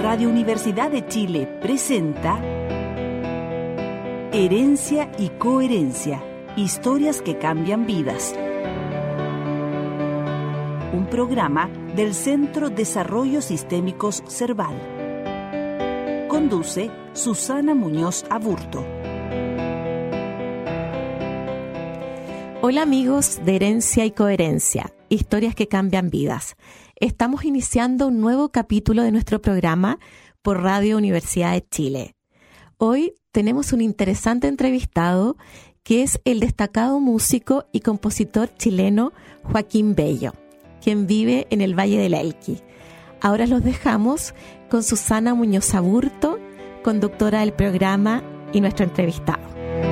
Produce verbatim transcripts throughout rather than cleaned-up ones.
Radio Universidad de Chile presenta Herencia y Coherencia, historias que cambian vidas. Un programa del Centro Desarrollo Sistémicos Cerval. Conduce Susana Muñoz Aburto. Hola amigos de Herencia y Coherencia, historias que cambian vidas. Estamos iniciando un nuevo capítulo de nuestro programa por Radio Universidad de Chile. Hoy tenemos un interesante entrevistado que es el destacado músico y compositor chileno Joaquín Bello, quien vive en el Valle del Elqui. Ahora los dejamos con Susana Muñoz Aburto, conductora del programa y nuestro entrevistado.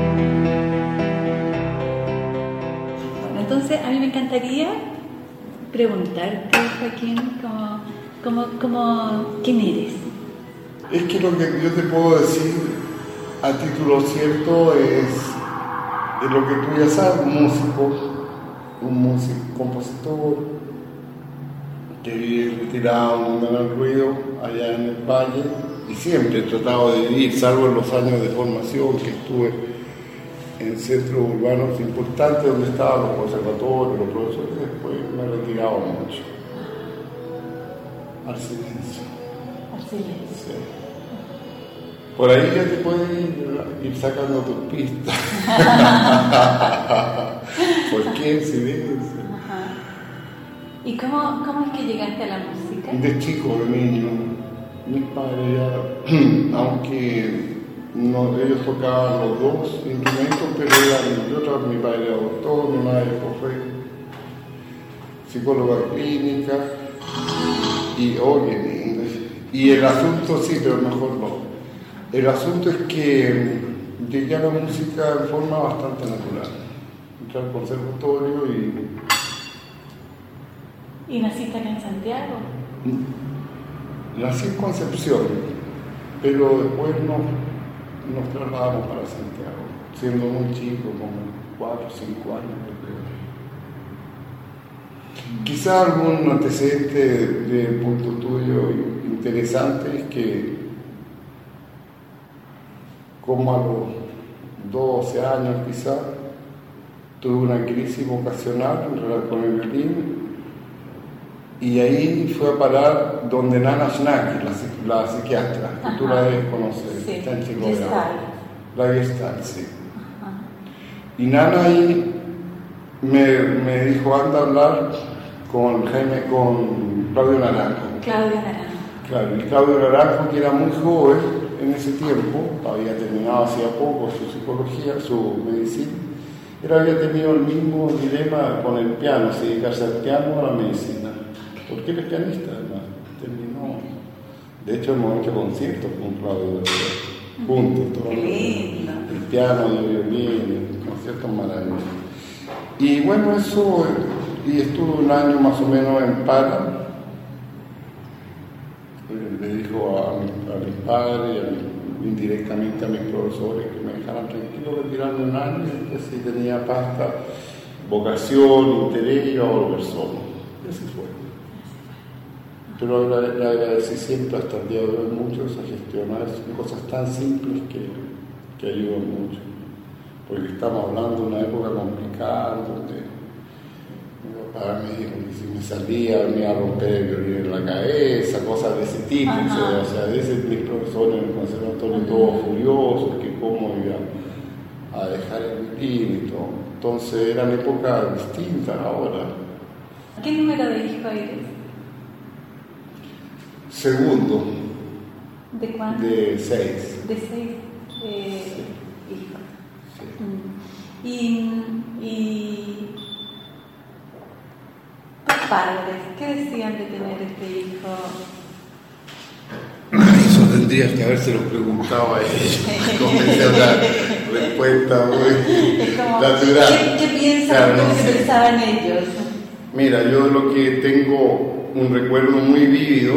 Bueno, entonces a mí me encantaría preguntarte, Joaquín, ¿cómo, cómo, cómo, quién eres? Es que lo que yo te puedo decir a título cierto es, es lo que tú ya sabes, un músico, un músico, compositor, que vive retirado en un gran ruido allá en el valle, y siempre he tratado de vivir, salvo en los años de formación que estuve en centros urbanos importantes donde estaban los conservatorios, los profesores, después me he retirado mucho al silencio. Al silencio. Sí. Por ahí ya te puedes ir, ir sacando tus pistas. ¿Por qué el silencio? Ajá. ¿Y cómo, cómo es que llegaste a la música? De chico, de niño, mis padres ya, aunque no, ellos tocaban los dos instrumentos, pero eran de otra, mi padre era doctor, mi madre fue psicóloga clínica, y oye, y el asunto sí, pero mejor no. El asunto es que llegué a la música de forma bastante natural. Entré al conservatorio y... ¿Y naciste acá en Santiago? Nací en Concepción, pero después nos, nos trasladamos para Santiago, siendo muy chico, como cuatro o cinco años, creo. Quizá algún antecedente de, de punto tuyo interesante es que como a los doce años quizá, tuve una crisis vocacional en relación con el violín, y ahí fue a parar donde Nana Schnacki, la, la psiquiatra, que tú la debes conocer, sí. Está en Chico. La Gestalt, sí. Ajá. Y Nana ahí me, me dijo, anda a hablar con Jaime, con Claudio Naranjo. Claudio Naranjo. Claro, y Claudio Naranjo, que era muy joven en ese tiempo, había terminado hacía poco su psicología, su medicina, él había tenido el mismo dilema con el piano, si dedicarse al piano o a la medicina, porque él es pianista además, terminó, de hecho hemos hecho conciertos con Claudio, juntos, todo el piano, el violín, conciertos maravillosos. Y bueno, eso, y estuve un año más o menos en Para. Le dijo a, a mis padres y a mi, indirectamente a mis profesores que me dejaran tranquilo, retirarme un año, y que si tenía pasta, vocación, interés, iba a volver solo. Y así fue. Pero le, le agradecí siempre hasta el día de hoy mucho esa gestionar, son cosas tan simples que, que ayudan mucho. Porque estamos hablando de una época complicada donde mi papá me dijo que si me salía me iba a romper el violín en la cabeza, cosas de ese tipo. O sea, de ese, mis profesores en el conservatorio todos furiosos, que cómo iba a dejar el violín y todo. Entonces eran épocas distintas ahora. ¿Qué número de hijo eres? Segundo. ¿De cuánto? De seis. De seis eh, sí. hijos. Sí. Mm. Y, y tus padres, ¿qué decían de tener este hijo? Eso tendrías que habérselo preguntado a ellos. Comencé a dar respuesta muy natural. ¿Qué, qué piensan? Claro, ¿Cómo no se sé. pensaban ellos? Mira, yo lo que tengo un recuerdo muy vívido.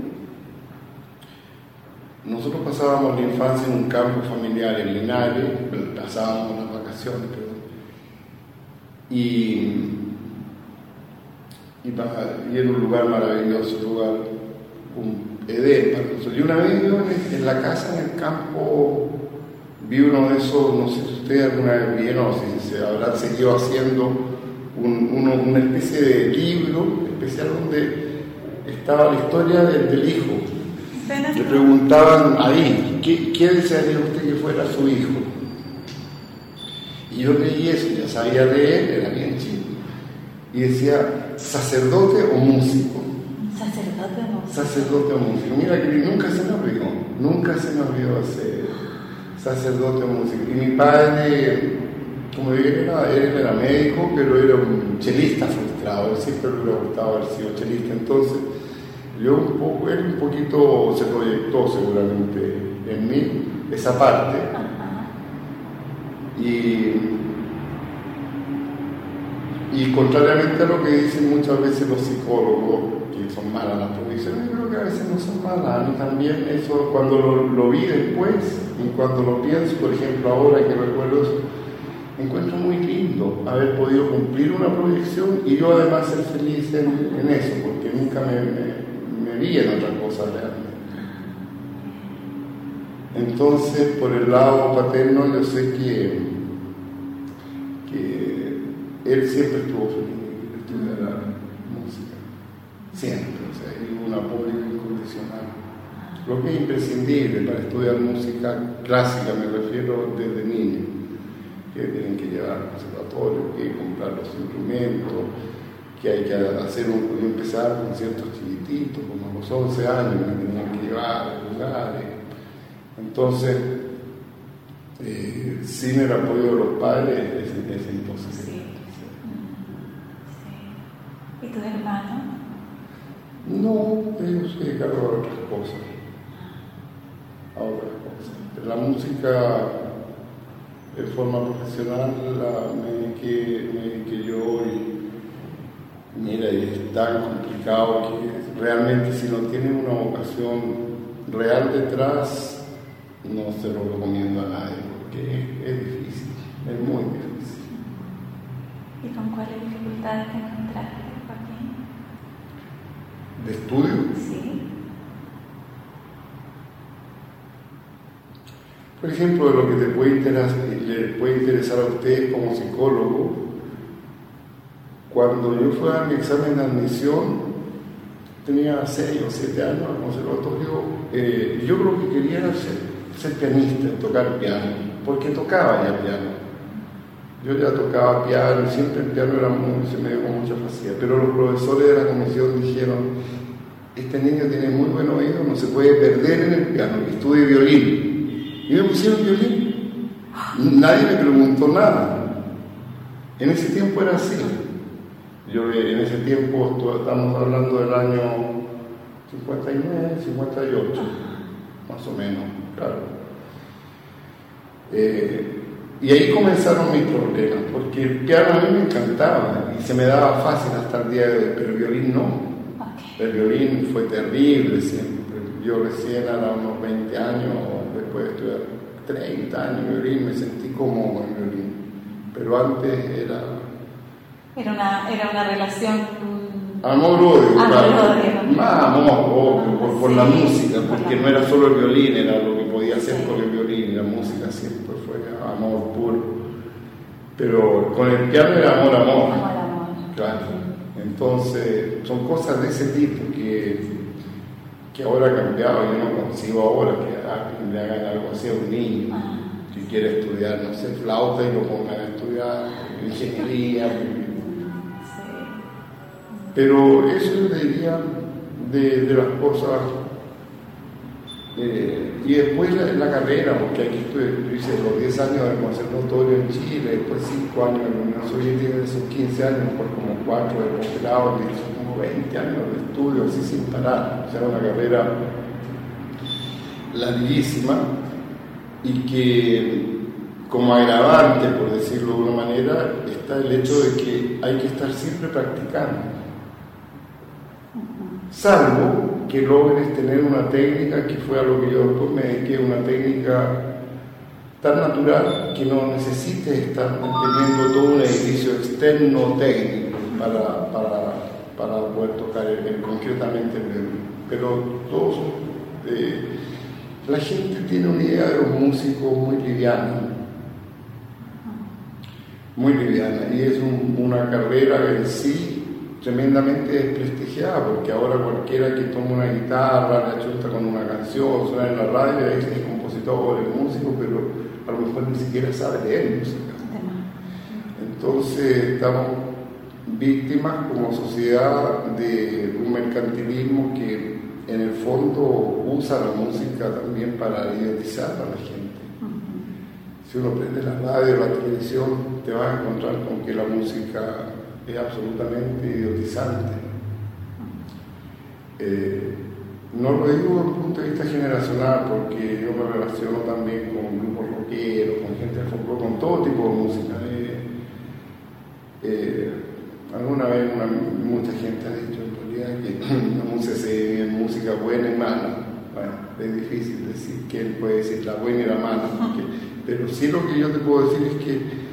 Nosotros pasábamos la infancia en un campo familiar en Linares, pasábamos las vacaciones, perdón, y, y, y era un lugar maravilloso, un lugar un, edema. Yo una vez yo en, en la casa, en el campo, vi uno de esos, no sé si ustedes alguna vez vieron o si se habrán seguido haciendo, un, uno, una especie de libro especial donde estaba la historia del, del hijo. Le preguntaban ahí, ¿qué, ¿qué desearía usted que fuera su hijo? Y yo leí eso, ya sabía leer, era bien chico. Y decía, ¿sacerdote o músico? Sacerdote o músico. Sacerdote o músico. Mira que nunca se me olvidó, nunca se me olvidó ser sacerdote o músico. Y mi padre, como él era, él era médico, pero era un chelista frustrado, él siempre le hubiera gustado haber sido chelista. Entonces, yo un poco, él un poquito se proyectó seguramente en mí, esa parte. Y, y contrariamente a lo que dicen muchas veces los psicólogos, que son malas las provisiones, yo creo que a veces no son malas. A mí también eso, cuando lo, lo vi después, y cuando lo pienso, por ejemplo, ahora que recuerdo eso, encuentro muy lindo haber podido cumplir una proyección y yo además ser feliz en, en eso, porque nunca me, me, me vi en otra cosa realmente. Entonces, por el lado paterno, yo sé que, que él siempre estuvo feliz de estudiar música, siempre, o sea, hay un apoyo incondicional. Lo que es imprescindible para estudiar música clásica, me refiero desde niño, que tienen que llevar al conservatorio, que hay que comprar los instrumentos, que hay que hacer un, empezar conciertos chiquititos, como a los once años, me tenían que llevar a lugares. Entonces, eh, sin el apoyo de los padres es, es imposible. Sí. Sí. ¿Y tus hermanos? No, ellos se dedicaron a otras cosas. A otras cosas. La música, de forma profesional, la, me dediqué, me dediqué yo y mira, y es tan complicado que realmente si no tiene una vocación real detrás, no se lo recomiendo a nadie, porque es, es difícil, es muy difícil. ¿Y con cuáles dificultades te encontraste, Joaquín? ¿De estudio? Sí. Por ejemplo, lo que te puede interesar, le puede interesar a usted como psicólogo, cuando yo fui a mi examen de admisión, tenía seis o siete años al conservatorio, eh, yo lo que quería era ser ser pianista, tocar piano, porque tocaba ya piano. Yo ya tocaba piano, siempre el piano era muy, se me dio con mucha facilidad, pero los profesores de la comisión dijeron, este niño tiene muy buen oído, no se puede perder en el piano, que estudie violín. Y me pusieron violín. Nadie me preguntó nada. En ese tiempo era así. Yo en ese tiempo, estamos hablando del año cincuenta y nueve, cincuenta y ocho, más o menos. Claro. Eh, y ahí comenzaron mis problemas, porque el piano a mí me encantaba y se me daba fácil hasta el día de hoy, pero el violín no. Okay. El violín fue terrible siempre. Yo recién a unos veinte años, después de estudiar treinta años en violín, me sentí cómodo con el violín. Pero antes era... Era una, era una relación... Amor-odio, claro. Odio. Más amor-odio por, por sí, la música, porque no era solo el violín, era lo que podía hacer sí. con el violín, la música siempre fue amor puro. Pero con el piano era amor-amor. Amor-amor. Claro. Entonces, son cosas de ese tipo que, que ahora ha cambiado. Yo no consigo ahora que le hagan algo así a un niño ah. que quiere estudiar, no sé, flauta y lo pongan a estudiar ingeniería. Pero eso yo diría de, de las cosas. Eh, y después la, la carrera, porque aquí estoy, yo hice los diez años del conservatorio en Chile, después cinco años en la Unión Soviética, esos quince años, después como cuatro de posgrado, y son como veinte años de estudio, así sin parar. O sea, una carrera larguísima y que, como agravante, por decirlo de una manera, está el hecho de que hay que estar siempre practicando. Salvo que logres tener una técnica, que fue a lo que yo después me dediqué, una técnica tan natural que no necesites estar manteniendo todo un edificio externo técnico para, para, para poder tocar el, el, concretamente el violín. pero todos son, eh, la gente tiene una idea de los músicos muy liviana, muy liviana, y es un, una carrera en sí tremendamente desprestigiada, porque ahora cualquiera que toma una guitarra, la chuta con una canción, suena en la radio, es, es compositor, es músico, pero a lo mejor ni siquiera sabe leer música. Entonces estamos víctimas como sociedad de un mercantilismo que en el fondo usa la música también para idiotizar a la gente. Uh-huh. Si uno prende la radio, la televisión, te vas a encontrar con que la música es absolutamente idiotizante. Eh, no lo digo desde el punto de vista generacional, porque yo me relaciono también con grupos rockeros, con gente de folclore, con todo tipo de música. Eh, eh, alguna vez una, mucha gente ha dicho en realidad que la música se divide en música buena y mala. Bueno, es difícil decir quién puede decir la buena y la mala, porque, pero sí lo que yo te puedo decir es que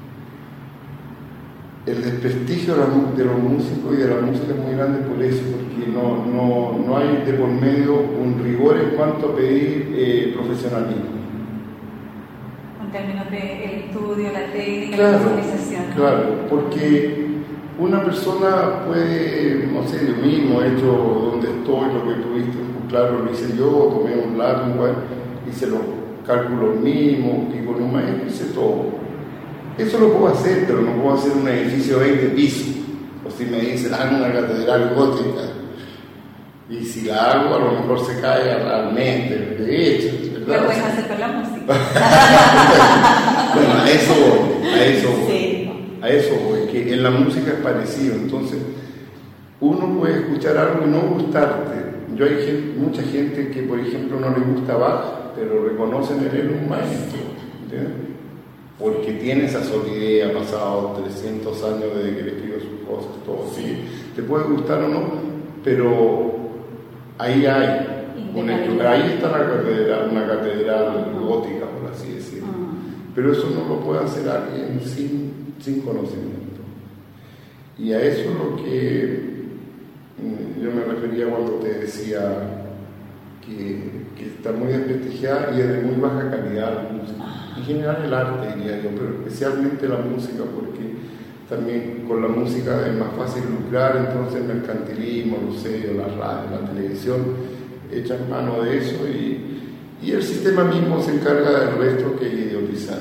el desprestigio de, la, de los músicos y de la música es muy grande por eso, porque no, no, no hay de por medio un rigor en cuanto a pedir eh, profesionalismo. En términos de estudio, la técnica, claro, la visualización. Claro, porque una persona puede, no sé, yo mismo he hecho donde estoy, lo que tuviste, claro, lo hice yo, tomé un lápiz, hice los cálculos mismos, y con un maestro hice todo. Eso lo puedo hacer, pero no puedo hacer un edificio de veinte pisos. O si me dicen, ah, una catedral gótica. Y si la hago, a lo mejor se cae realmente, de hecho, ¿verdad? Lo puedes hacer con la música. Bueno, a eso voy, a eso voy. Sí. A eso voy, que en la música es parecido. Entonces, uno puede escuchar algo y no gustarte. Yo hay gente, mucha gente que, por ejemplo, no le gusta Bach, pero reconocen en él un maestro, ¿entiendes? Porque tiene esa solidez, ha pasado trescientos años desde que le escribió sus cosas, todo, sí, te puede gustar o no, pero ahí hay, una, ahí está la catedral, una catedral gótica, por así decirlo, uh-huh. Pero eso no lo puede hacer alguien sin, sin conocimiento, y a eso es lo que yo me refería cuando te decía que, que está muy desprestigiada y es de muy baja calidad la música. En general el arte, diría yo, pero especialmente la música, porque también con la música es más fácil lucrar, entonces el mercantilismo, los sellos, la radio, la televisión echan mano de eso y, y el sistema mismo se encarga del resto que idiotizar.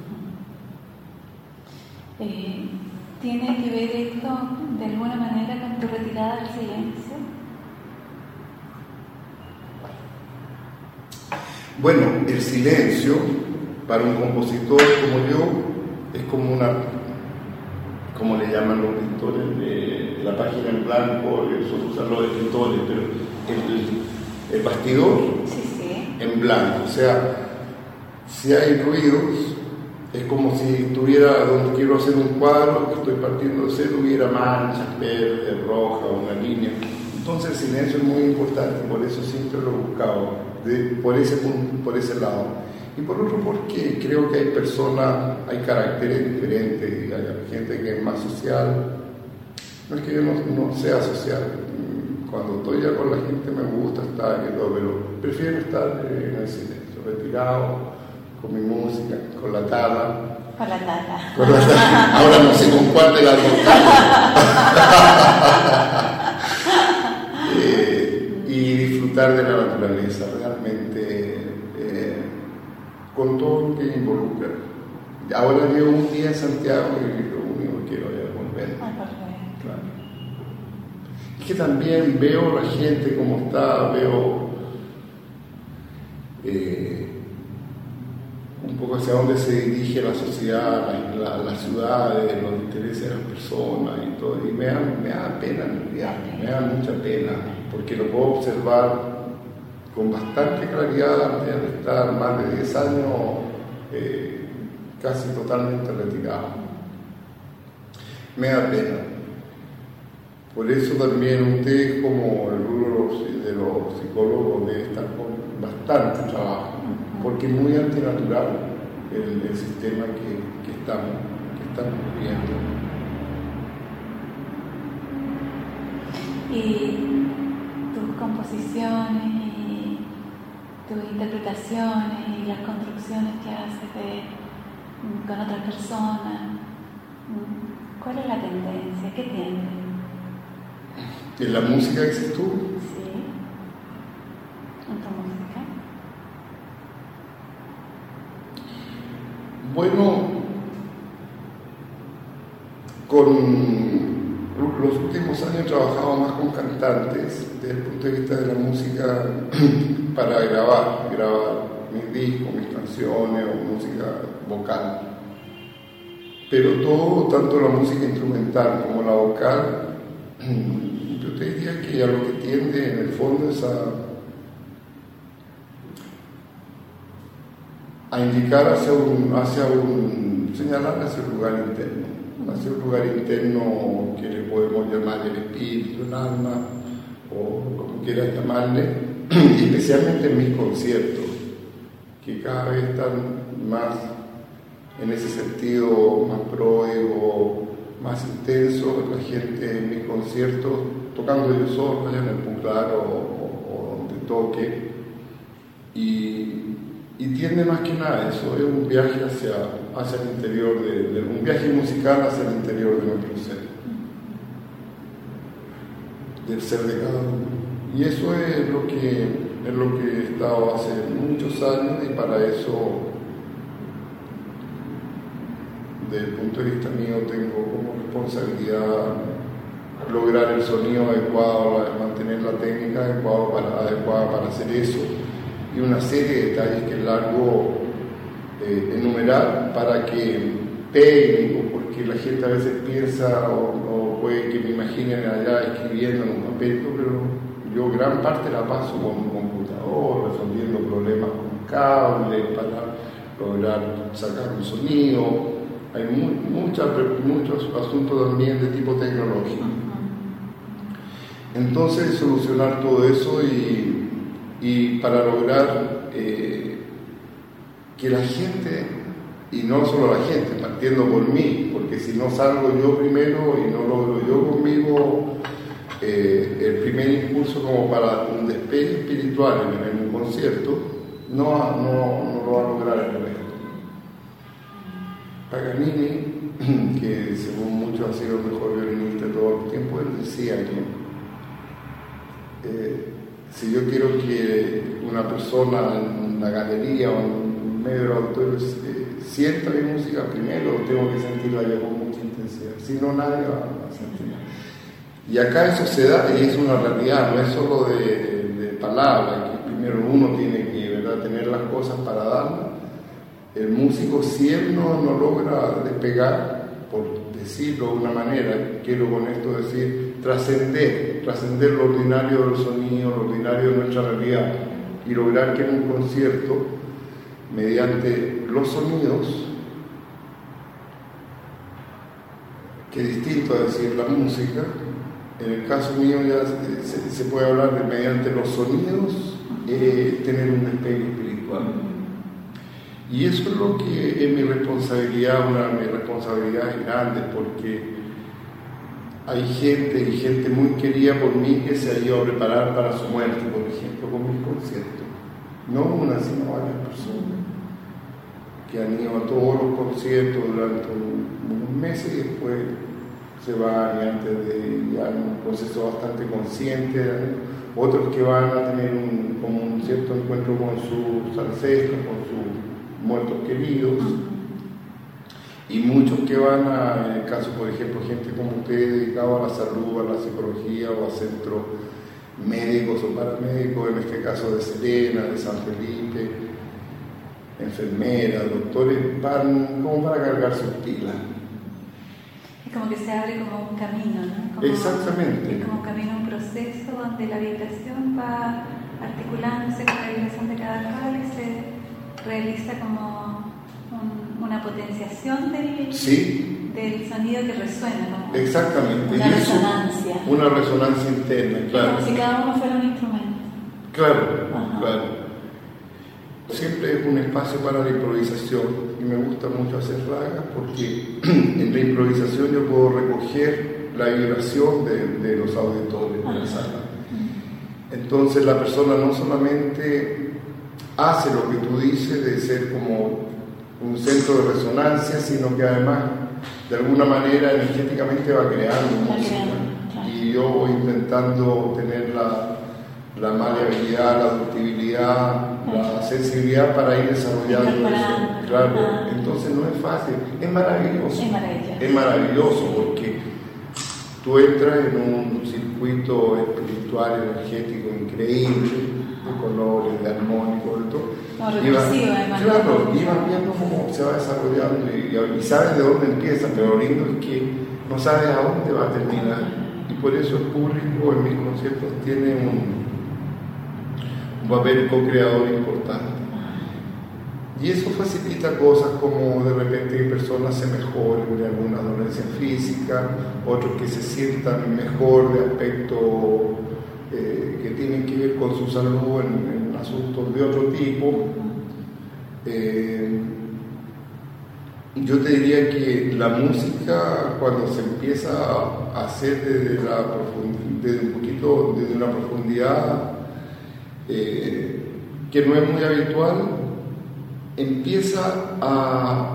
Eh, ¿Tiene que ver esto de alguna manera con tu retirada del silencio? Bueno, el silencio para un compositor como yo es como una, como le llaman los pintores, de, de la página en blanco, eso usan los escritores, pero el, el bastidor sí, sí. En blanco, o sea, si hay ruidos, es como si tuviera, donde quiero hacer un cuadro, que estoy partiendo de cero, hubiera manchas verdes, rojas, una línea. Entonces el silencio es muy importante, por eso siempre lo he buscado, de, por, ese, por ese lado. Y por otro, porque creo que hay personas, hay caracteres diferentes, hay gente que es más social. No es que yo no, no sea social, cuando estoy ya con la gente me gusta estar y todo, pero prefiero estar en el silencio, retirado, con mi música, con la tala. Con la tala. Con la tala. Ahora no sé con cuál de las dos eh, y disfrutar de la naturaleza, realmente. Con todo lo que involucra. Ahora llevo un día en Santiago y lo único que quiero es volver. Claro. Es que también veo la gente como está, veo eh, un poco hacia dónde se dirige la sociedad, la, la, las ciudades, los intereses de las personas y todo, y me da, me da pena en realidad, me da mucha pena, porque lo puedo observar con bastante claridad de estar más de diez años eh, casi totalmente retirado. Me da pena. Por eso también usted, como el rubro de los psicólogos, debe estar con bastante trabajo, porque es muy antinatural el, el sistema que, que estamos, que estamos viviendo. Y tus composiciones y tus interpretaciones y las construcciones que haces de, con otras personas, ¿cuál es la tendencia? ¿Qué tienes? ¿En la música dices tú? Sí. ¿En tu música? Bueno, con los últimos años he trabajado más con cantantes desde el punto de vista de la música para grabar, grabar mis discos, mis canciones o música vocal. Pero todo, tanto la música instrumental como la vocal, yo te diría que a lo que tiende en el fondo es a, a indicar hacia un, hacia un, señalar hacia un lugar interno, hacia un lugar interno que le podemos llamar el espíritu, el alma, o como quieras llamarle, especialmente en mis conciertos, que cada vez están más en ese sentido, más pródigo, más intenso, la gente en mis conciertos, tocando yo solo, allá en el Puclar o, o, o donde toque, y, y tiende más que nada eso, es un viaje hacia, hacia el interior, de, de, un viaje musical hacia el interior de nuestro ser, del ser de cada uno. Y eso es lo que, es lo que he estado hace muchos años, y para eso, desde el punto de vista mío, tengo como responsabilidad lograr el sonido adecuado, mantener la técnica adecuada para, adecuada para hacer eso, y una serie de detalles que es largo eh, enumerar para que técnico, porque la gente a veces piensa o, o puede que me imaginen allá escribiendo en un papel, pero yo gran parte la paso con un computador, resolviendo problemas con cables para lograr sacar un sonido. Hay muy, muchas, muchos asuntos también de tipo tecnológico. Entonces, solucionar todo eso y, y para lograr eh, que la gente, y no solo la gente, partiendo por mí, porque si no salgo yo primero y no logro yo conmigo eh, el primer impulso como para un despegue espiritual en, en un concierto, no, no, no lo va a lograr el resto. Paganini, que según muchos ha sido el mejor violinista de todo el tiempo, él decía que eh, si yo quiero que una persona en una galería o en medio del auditorio eh, sienta mi música, primero tengo que sentirla yo con mucha intensidad, si no nadie va a sentirla. Y acá eso se da y es una realidad, no es solo de, de, de palabras, que primero uno tiene que, ¿verdad?, tener las cosas para darlas. El músico, si él no, no logra despegar, por decirlo de una manera, quiero con esto decir, trascender, trascender lo ordinario del sonido, lo ordinario de nuestra realidad, y lograr que en un concierto, mediante los sonidos, que es distinto a decir la música, en el caso mío ya se, se puede hablar de mediante los sonidos, eh, tener un despegue espiritual. Y eso es lo que es mi responsabilidad, una de mis responsabilidades grandes, porque hay gente y gente muy querida por mí que se ha ido a preparar para su muerte, por ejemplo, con mis conciertos. No una, sino varias personas que han ido a todos los conciertos durante unos meses y después se van y antes de ya un proceso bastante consciente, ¿no? Otros que van a tener un, como un cierto encuentro con sus ancestros, con sus muertos queridos, y muchos que van a, en el caso por ejemplo gente como usted dedicado a la salud, a la psicología o a centros médicos o paramédicos, en este caso de Serena, de San Felipe, enfermeras, doctores, van como para cargar sus pilas. Es como que se abre como un camino, ¿no? Como, exactamente. Es como un camino, un proceso donde la vibración va articulándose con la vibración de cada cual y se realiza como un, una potenciación del, sí. del sonido que resuena, como exactamente. Una y resonancia. Eso, una resonancia interna, claro. Como si cada uno fuera un instrumento. Claro, Ajá. claro. Siempre es un espacio para la improvisación y me gusta mucho hacer ragas porque en la improvisación yo puedo recoger la vibración de, de los auditores de la sala. Entonces la persona no solamente hace lo que tú dices de ser como un centro de resonancia, sino que además de alguna manera energéticamente va creando música. Y yo voy intentando tener la, la maleabilidad, la ductibilidad, la sensibilidad para ir desarrollando eso. Claro, entonces no es fácil, es maravilloso. Es maravilloso. Es maravilloso porque tú entras en un circuito espiritual, energético increíble, de colores, de armónicos, de todo. No, y vas, recursivo, además. claro, y vas viendo cómo se va desarrollando y, y sabes de dónde empieza, pero lo lindo es que no sabes a dónde va a terminar. Y por eso el público en mis conciertos tiene un, un papel co-creador importante. Y eso facilita cosas como de repente que personas se mejoren de alguna dolencia física, otros que se sientan mejor de aspecto eh, que tienen que ver con su salud en, en asuntos de otro tipo. Eh, yo te diría que la música, cuando se empieza a hacer desde, la profund- desde un poquito, desde una profundidad eh, que no es muy habitual, empieza a,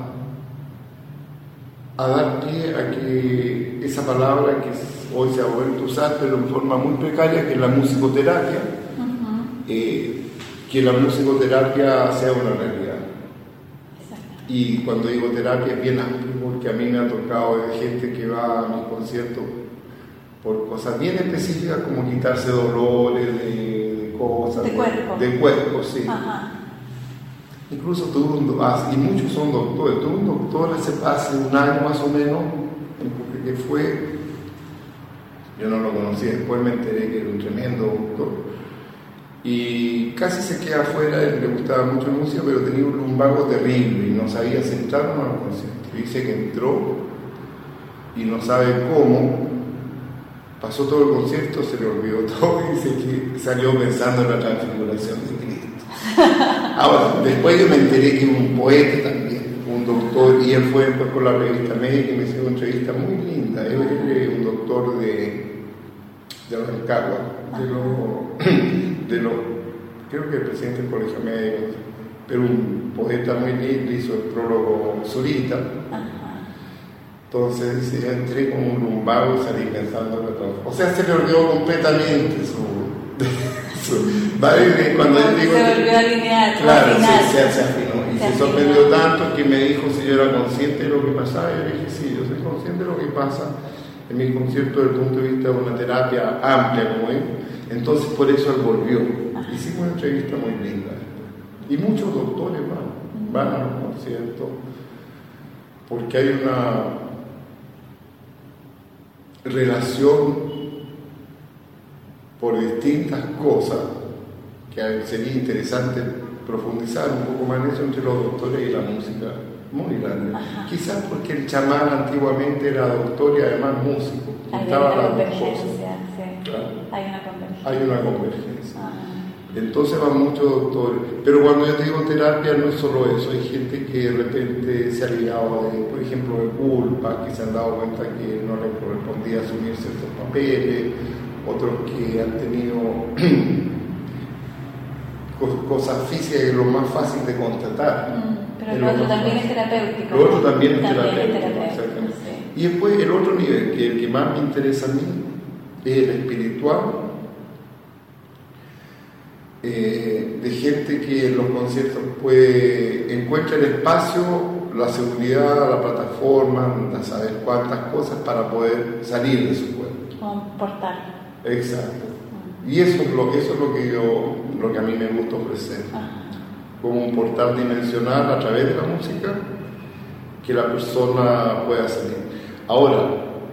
a dar pie a que esa palabra que hoy se ha vuelto a usar, pero en forma muy precaria, que es la musicoterapia, uh-huh. eh, que la musicoterapia sea una realidad. Exacto. Y cuando digo terapia es bien amplio, porque a mí me ha tocado de gente que va a mis conciertos por cosas bien específicas, como quitarse dolores de, de cosas, de cuerpo, de, de cuerpo, sí. Ajá. Incluso tuve un doctor, y muchos son doctores, tuve un doctor hace, hace un año más o menos, que fue, yo no lo conocí, después me enteré que era un tremendo doctor, y casi se queda afuera, él le gustaba mucho la música, pero tenía un lumbago terrible, y no sabía si entrar o no al concierto. Dice que entró, y no sabe cómo, pasó todo el concierto, se le olvidó todo, y dice que salió pensando en la transfiguración de Cristo. Ahora, después yo me enteré que un poeta también, un doctor, y él fue después con la revista médica y me hizo una entrevista muy linda. Él es un doctor de, de los Rancagua, de los, de los, creo que el presidente del colegio médico, pero un poeta muy lindo, hizo el prólogo solita. Entonces yo entré con un lumbago y salí pensando en la transformación. O sea, se le olvidó completamente su... ¿Vale? Cuando se digo, volvió a alinear, claro, final, se, se, se afinó y se, se sorprendió tanto que me dijo si yo era consciente de lo que pasaba. Y yo le dije, sí, yo soy consciente de lo que pasa en mi concierto desde el punto de vista de una terapia amplia como es. Entonces por eso él volvió. Hicimos una entrevista muy linda y muchos doctores van, van a los conciertos porque hay una relación por distintas cosas que sería interesante profundizar un poco más en eso entre los doctores y la música, muy grande. Ajá. Quizás porque el chamán antiguamente era doctor y además músico. Hay una convergencia, sí. Claro. Hay una convergencia. Hay una convergencia. Ah. Entonces van muchos doctores. Pero cuando yo te digo terapia no es solo eso, hay gente que de repente se ha liado de, por ejemplo, de culpa, que se han dado cuenta que no les correspondía asumir ciertos papeles, otros que han tenido cosas físicas que es lo más fácil de constatar. Mm, pero lo otro también es terapéutico. Lo otro también es también terapéutico. Es terapéutico sí. Y después el otro nivel, que el que más me interesa a mí, es el espiritual, eh, de gente que en los conciertos puede encuentra el espacio, la seguridad, la plataforma, a saber cuántas cosas para poder salir de su cuerpo. Como un portal. Exacto. Y eso es lo, eso es lo que yo, lo que a mí me gusta ofrecer, Ajá. como un portal dimensional a través de la música que la persona pueda salir. Ahora,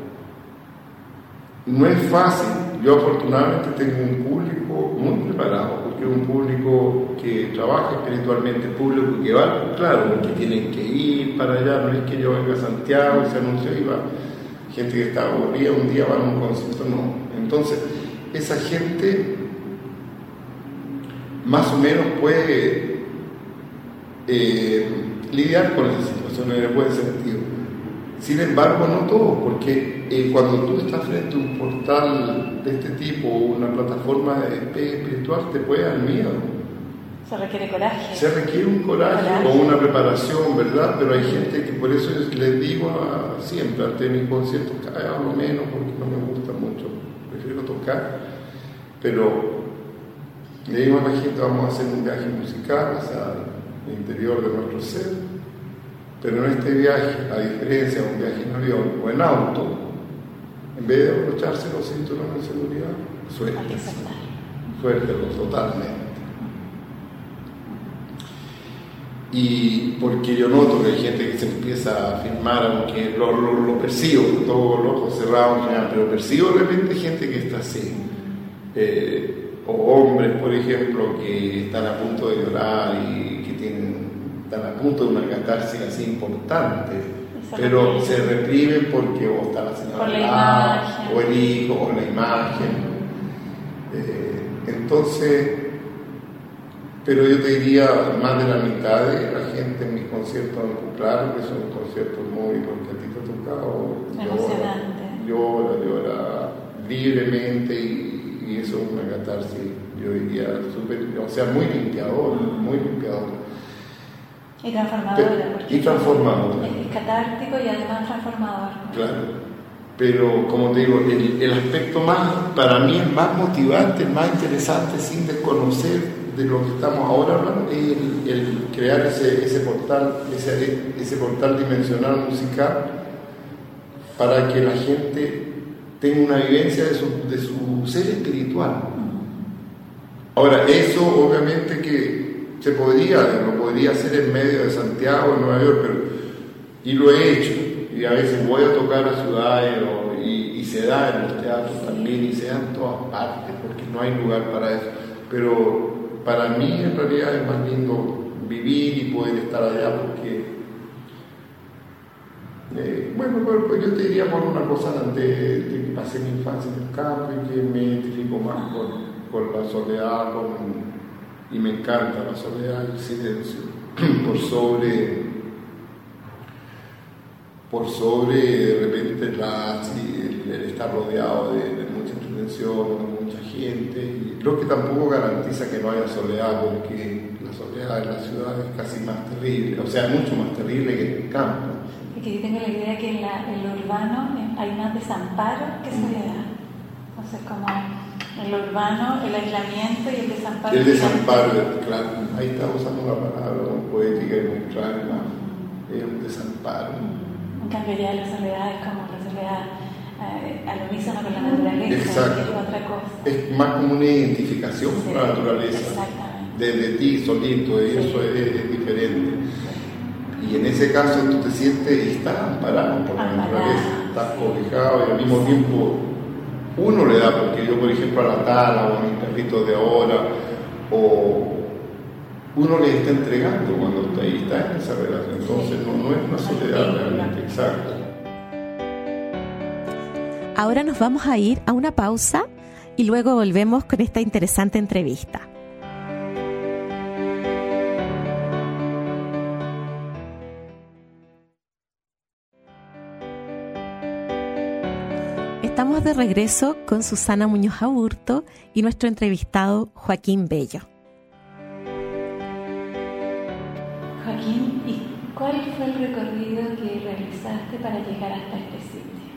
no es fácil. Yo afortunadamente tengo un público muy preparado, porque es un público que trabaja espiritualmente, público que va, claro, porque tienen que ir para allá, no es que yo venga a Santiago y se anunció y va. Gente que está aburrida un día va a un concierto, no. Entonces, esa gente más o menos puede eh, lidiar con esas situaciones en el buen sentido. Sin embargo, no todos, porque eh, cuando tú estás frente a un portal de este tipo, una plataforma espiritual, te puede dar miedo. Se requiere coraje. Se requiere un coraje, coraje. o una preparación, ¿verdad? Pero hay gente que por eso les digo a, siempre, antes de mis conciertos, que hago menos porque no me gusta mucho, prefiero tocar. Pero le digo a la gente, vamos a hacer un viaje musical hacia el interior de nuestro ser. Pero en este viaje, a diferencia de un viaje en avión o en auto, en vez de abrocharse los cinturones de seguridad, suéltense, suéltenlos totalmente. Y porque yo noto que hay gente que se empieza a filmar, aunque lo, lo, lo percibo, todos los ojos cerrados en general, pero percibo de repente gente que está así, eh, o hombres, por ejemplo, que están a punto de llorar y que tienen... están a punto de una catarsis así importante, Eso pero reprime. se reprimen porque o está la señora al lado, o el hijo, o la imagen. Eh, entonces, pero yo te diría, más de la mitad de la gente en mis conciertos, claro que son conciertos muy, porque a ti te ha tocado, emocionante. Llora, llora, llora libremente y, y eso es una catarsis, yo diría, super, o sea, muy limpiador, muy limpiador. Y transformadora. Y transformadora. Es catártico y además transformador. Claro. Pero, como te digo, el, el aspecto más, para mí, el más motivante, el más interesante, sin desconocer de lo que estamos ahora hablando, es el, el crear ese, ese portal, ese, ese portal dimensional musical para que la gente tenga una vivencia de su, de su ser espiritual. Ahora, eso obviamente que se podría, lo podría hacer en medio de Santiago, en Nueva York, pero, y lo he hecho, y a veces voy a tocar a ciudades, o, y, y se da en los teatros también, y se da en todas partes, porque no hay lugar para eso, pero para mí en realidad es más lindo vivir y poder estar allá, porque, eh, bueno, pues yo te diría por una cosa de, de que pasé mi infancia en el campo, y que me identifico más con, con la soledad, con... y me encanta la soledad y el silencio, por sobre, por sobre de repente la, sí, el, el estar rodeado de, de mucha entretención, de mucha gente, y creo que tampoco garantiza que no haya soledad, porque la soledad en la ciudad es casi más terrible, o sea, mucho más terrible que en el campo. Es que yo tengo la idea que en, la, en lo urbano hay más desamparo que soledad, entonces como... el urbano, el aislamiento y el desamparo. El desamparo, claro, ahí está usando una palabra muy poética y muy clara, es un desamparo. En cambio ya la soledad es como la soledad eh, al unísono con la naturaleza. Exacto. Que es otra cosa. Es más como una identificación sí, con la naturaleza. Exactamente. Desde ti solito, y sí. Eso es, es diferente. Y en ese caso tú te sientes y estás amparado por la amparado, naturaleza, estás sí. Cobijado y al mismo tiempo uno le da, porque yo por ejemplo a la tala o a mis perritos de ahora, o uno le está entregando cuando está ahí, está en esa relación, entonces no, no es una soledad realmente, exacto. Ahora nos vamos a ir a una pausa y luego volvemos con esta interesante entrevista. Estamos de regreso con Susana Muñoz Aburto y nuestro entrevistado Joaquín Bello. Joaquín, ¿y cuál fue el recorrido que realizaste para llegar hasta este sitio?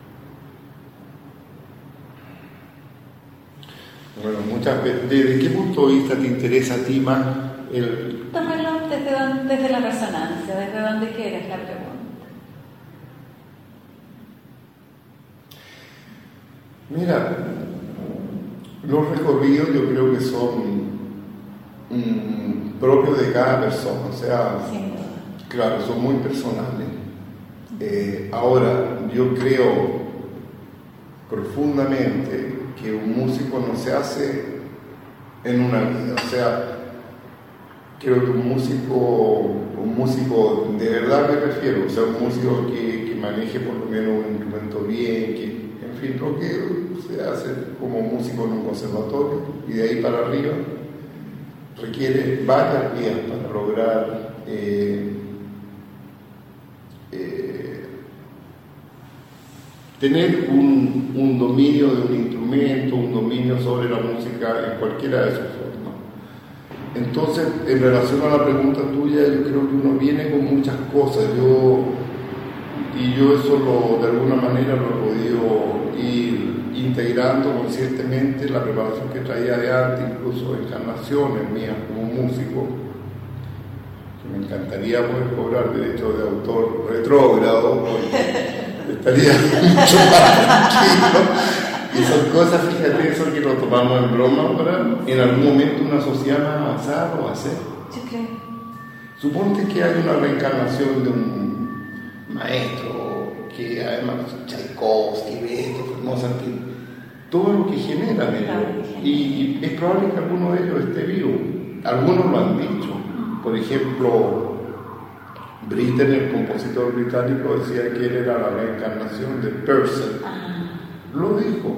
Bueno, muchas veces, ¿desde qué punto de vista te interesa a ti más el...? Tómalo desde, donde, desde la resonancia, desde donde quieras la pregunta. Mira, los recorridos yo creo que son mmm, propios de cada persona, o sea, sí. Claro, son muy personales. Eh, ahora, yo creo profundamente que un músico no se hace en una vida, o sea, creo que un músico, un músico de verdad me refiero, o sea, un músico que, que maneje por lo menos un instrumento bien, que en fin, lo que se hace como músico en un conservatorio y de ahí para arriba requiere varias vías para lograr eh, eh, tener un, un dominio de un instrumento, un dominio sobre la música en cualquiera de sus formas. Entonces, en relación a la pregunta tuya, yo creo que uno viene con muchas cosas, yo, y yo eso lo, de alguna manera lo he podido ir integrando conscientemente en la preparación que traía de arte, incluso encarnaciones mías como músico, que me encantaría poder cobrar derechos de autor retrógrado, porque estaría mucho más tranquilo. Y son cosas, fíjate, eso que lo tomamos en broma para en algún momento una sociedad más avanzada o hacer. Yo creo. Suponte que hay una reencarnación de un maestro que además Tchaikovsky, Beethoven, Mozart, todo lo que genera de ellos. Y es probable que alguno de ellos esté vivo. Algunos lo han dicho. Por ejemplo, Britten, el compositor británico, decía que él era la reencarnación de Purcell. Lo dijo.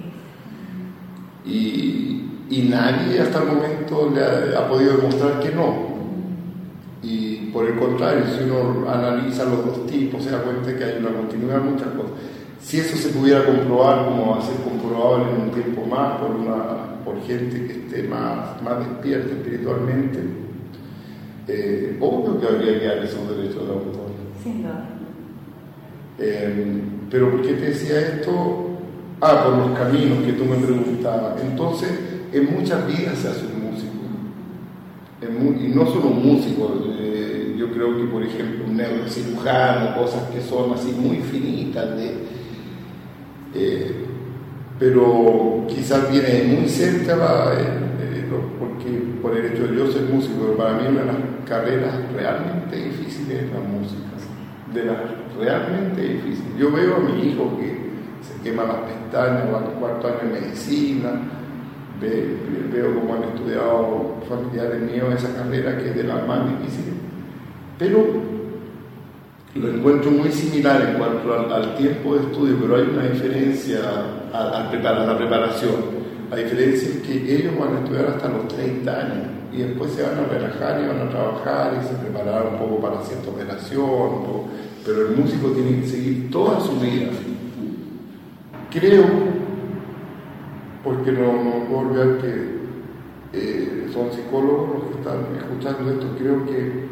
Y, y nadie hasta el momento le ha, ha podido demostrar que no. Y por el contrario, si uno analiza los dos tipos, se da cuenta que hay una continuidad de muchas cosas. Si eso se pudiera comprobar, como va a ser comprobable en un tiempo más, por, una, por gente que esté más, más despierta espiritualmente, eh, obvio que habría que dar esos derechos de autor. Sin duda. Eh, pero ¿por qué te decía esto? Ah, por los caminos que tú me preguntabas. Entonces, en muchas vidas se hace un músico. En, y no solo un músico, eh, yo creo que, por ejemplo, un neurocirujano, cosas que son así muy finitas, de, eh, pero quizás viene muy cerca, va, eh, eh, porque por el hecho de yo ser músico, pero para mí una de las carreras realmente difíciles es la música, de las realmente difíciles. Yo veo a mi hijo que se quema las pestañas, va al cuarto año de medicina, ve, veo cómo han estudiado familiares míos esa carrera que es de las más difíciles, pero lo encuentro muy similar en cuanto al, al tiempo de estudio, pero hay una diferencia a, a, a la preparación. La diferencia es que ellos van a estudiar hasta los treinta años y después se van a relajar y van a trabajar y se preparan un poco para cierta operación, poco, pero el músico tiene que seguir toda su vida. Creo, porque no, no puedo olvidar que eh, son psicólogos los que están escuchando esto, creo que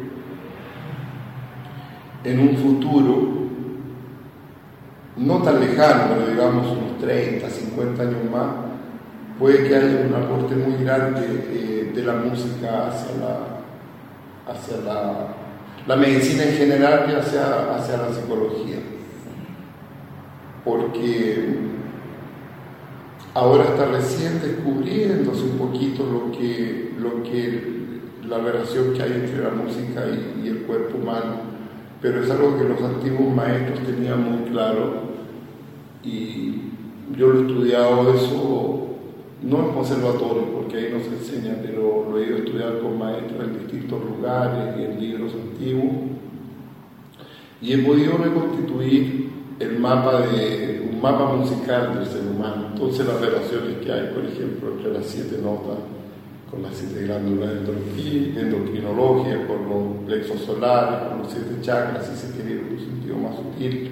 en un futuro, no tan lejano, pero digamos unos treinta, cincuenta años más, puede que haya un aporte muy grande eh, de la música hacia la, hacia la, la medicina en general y hacia, hacia la psicología. Porque ahora está recién descubriéndose un poquito lo que, lo que la relación que hay entre la música y, y el cuerpo humano, pero es algo que los antiguos maestros tenían muy claro y yo lo he estudiado eso, no en conservatorio porque ahí no se enseña, pero lo he ido a estudiar con maestros en distintos lugares y en libros antiguos y he podido reconstituir el mapa de un mapa musical del ser humano. Entonces las relaciones que hay, por ejemplo, entre las siete notas, con las siete glándulas de endocrinología, con los plexos solares, con los siete chakras, si se quiere en un sentido más sutil.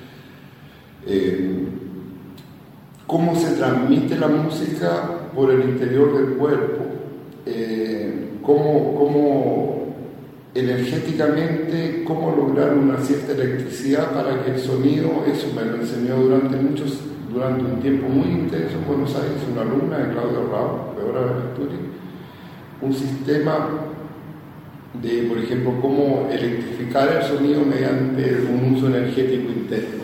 Eh, cómo se transmite la música por el interior del cuerpo, eh, cómo, cómo energéticamente, cómo lograr una cierta electricidad para que el sonido, eso me lo enseñó durante muchos, durante un tiempo muy intenso en Buenos Aires, una alumna de Claudio Rao, de Hora de Asturias, un sistema de, por ejemplo, cómo electrificar el sonido mediante un uso energético interno.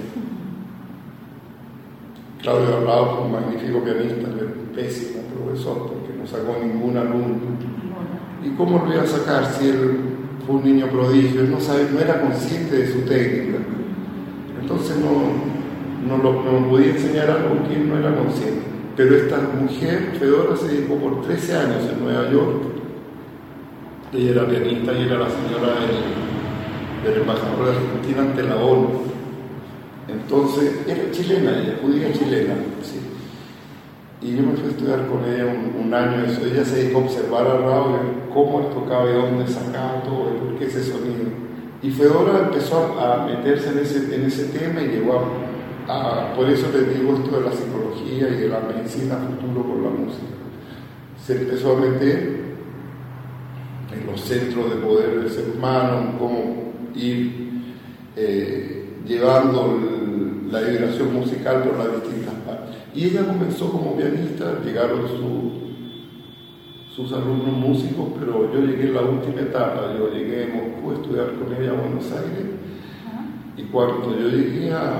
Claudio Rao fue un magnífico pianista, pero un pésimo profesor, porque no sacó ningún alumno. ¿Y cómo lo iba a sacar si él fue un niño prodigio? Él no, sabe, no era consciente de su técnica. Entonces no, no, lo, no podía enseñar algo que él no era consciente. Pero esta mujer, Fedora, se dedicó por trece años en Nueva York. Ella era pianista y era la señora del, del embajador de Argentina ante la ONU. Entonces, era chilena, ella, judía chilena, sí. Y yo me fui a estudiar con ella un, un año eso. Ella se dedicó a observar a Rao, cómo él tocaba y dónde sacaba todo, y por qué ese sonido. Y Fedora empezó a meterse en ese, en ese tema y llegó a, a, por eso les digo esto de la psicología y de la medicina futuro con la música. Se empezó a meter en los centros de poder del ser humano, cómo ir eh, llevando el, la vibración musical por las distintas partes. Y ella comenzó como pianista, llegaron su, sus alumnos músicos, pero yo llegué en la última etapa, yo llegué a Moscú a estudiar con ella a Buenos Aires, y cuando yo llegué a,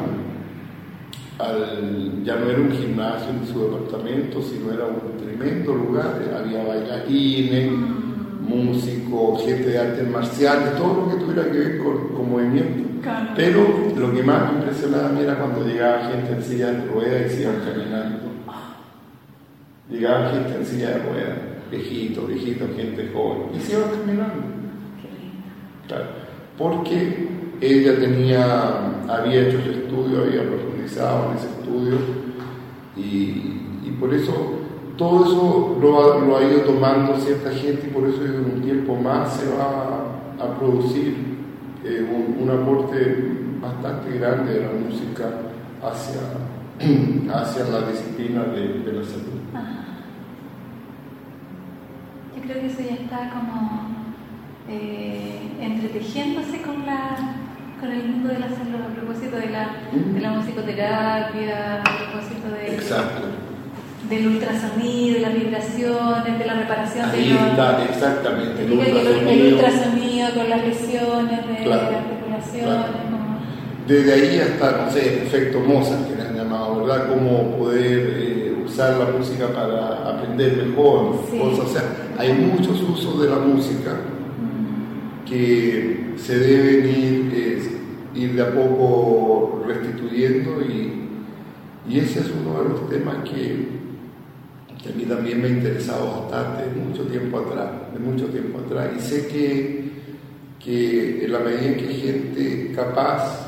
al, ya no era un gimnasio en su departamento, sino era un tremendo lugar, había bailarines, músicos, gente de artes marciales, todo lo que tuviera que ver con, con movimiento. Claro. Pero lo que más me impresionaba a mí era cuando llegaba gente en silla de ruedas y se iban caminando. Llegaba gente en silla de ruedas, viejitos, viejitos, gente joven, y se iban caminando. Claro, porque ella tenía, había hecho su estudio, había profundizado en ese estudio, y, y por eso todo eso lo ha, lo ha ido tomando cierta gente, y por eso en un tiempo más se va a, a producir eh, un, un aporte bastante grande de la música hacia, hacia la disciplina de, de la salud. Ajá. Yo creo que eso ya está como eh, entretejiéndose con la con el mundo de la salud, a propósito de la, de la musicoterapia, a propósito de, Exacto. del ultrasonido, de las vibraciones, de la reparación. Ahí de los, está, exactamente. El ultrasonido. el ultrasonido con las lesiones de claro, las articulaciones. Claro. Como... Desde ahí hasta, no sé, efecto Mozart, que le han llamado, ¿verdad? Cómo poder eh, usar la música para aprender mejor, sí. Cosas. O sea, hay muchos usos de la música que se deben ir, eh, ir de a poco restituyendo, y, y ese es uno de los temas que, que a mí también me ha interesado bastante de mucho tiempo atrás, de mucho tiempo atrás, y sé que, que en la medida en que hay gente capaz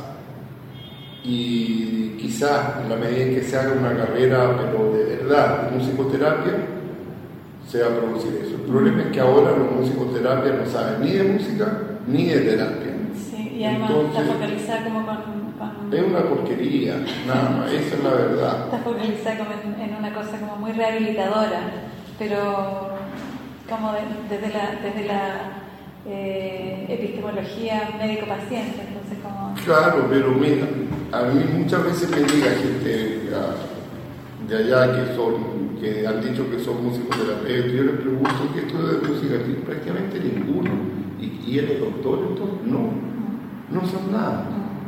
y quizás en la medida en que se haga una carrera, pero de verdad, de musicoterapia, se va a producir eso. El problema es que ahora los musicoterapias no saben ni de música ni de terapia. Sí, y además entonces, está focalizada como con, con... Es una porquería, nada más, esa es la verdad. Está focalizada como en, en una cosa como muy rehabilitadora, pero como de, desde la, desde la eh, epistemología médico-paciente, entonces como... Claro, pero mira, a mí muchas veces me llega gente de allá que son... que han dicho que son musicoterapeutas, yo les pregunto qué estudio de música aquí, prácticamente ninguno, y, y eres doctor, entonces no, no son nada.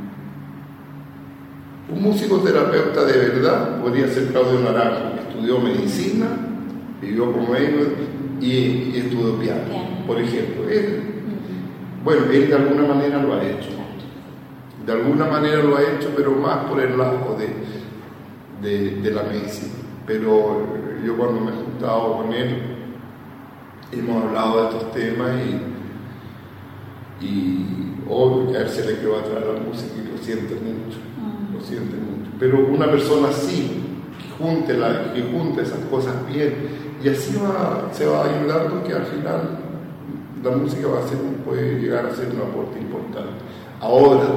Un musicoterapeuta de verdad podría ser Claudio Naranjo, que estudió medicina, vivió como médico y, y estudió piano, por ejemplo. Él, bueno, él de alguna manera lo ha hecho, de alguna manera lo ha hecho, pero más por el lado de, de, de la medicina. Pero yo cuando me he juntado con él, hemos hablado de estos temas y, y obvio que a él se le quedó atrás la música y lo siente mucho, lo siente mucho. Pero una persona así, que junte, la, que junte esas cosas bien, y así va, se va ayudando, que al final la música va a ser, puede llegar a ser un aporte importante. Ahora,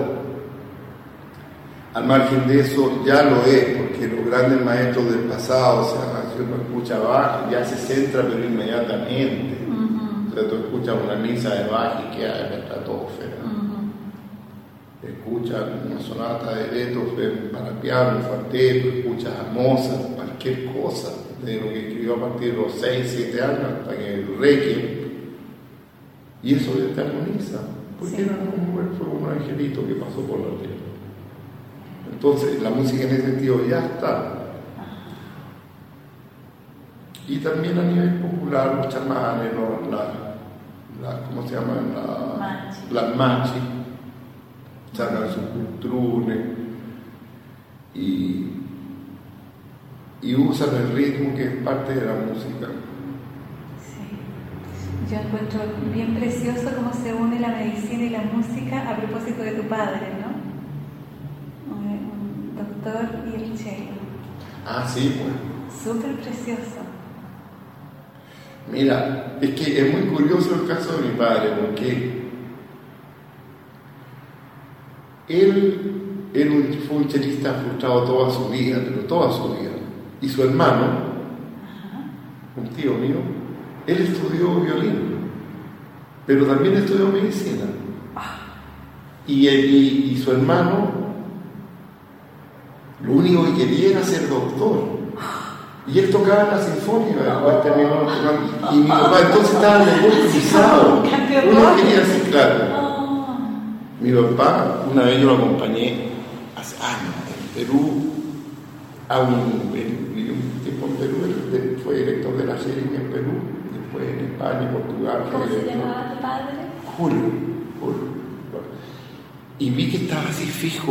al margen de eso, ya lo es, porque los grandes maestros del pasado, o sea, si uno escucha Bach, ya se centra, pero inmediatamente. Uh-huh. O sea, tú escuchas una misa de Bach y queda en la estratosfera. Uh-huh. Escuchas una sonata de Beethoven para piano, cuarteto, escuchas a Mozart, cualquier cosa, de lo que escribió a partir de los seis, siete años, hasta que el Requiem. Y eso ya te armoniza, porque sí. Era un, fue un angelito que pasó por la tierra. Entonces, la música en ese sentido ya está. Y también a nivel popular, los chamanes, los, la, la, ¿cómo se llama? La, las machi, sacan sus cultrunes y, y usan el ritmo que es parte de la música. Sí. Yo encuentro bien precioso cómo se une la medicina y la música a propósito de tu padre, ¿no? Y el cello. Ah, sí, pues. Súper precioso. Mira, es que es muy curioso el caso de mi padre, porque él él un, fue un chelista frustrado toda su vida, pero toda su vida. Y su hermano, un tío mío, él estudió violín, pero también estudió medicina. Y, él, y, y su hermano, lo único que quería era ser doctor. Y él tocaba en la sinfónica, después terminó tocando. Y mi papá entonces estaba en el cruzado. Uno quería ser claro. Mi papá, una vez yo lo acompañé hace años en Perú, a un, vivió un tiempo en Perú, él fue director de la serie en Perú, después en España, Portugal. ¿Cómo se llamaba tu padre? Julio, Julio. Y vi que estaba así fijo.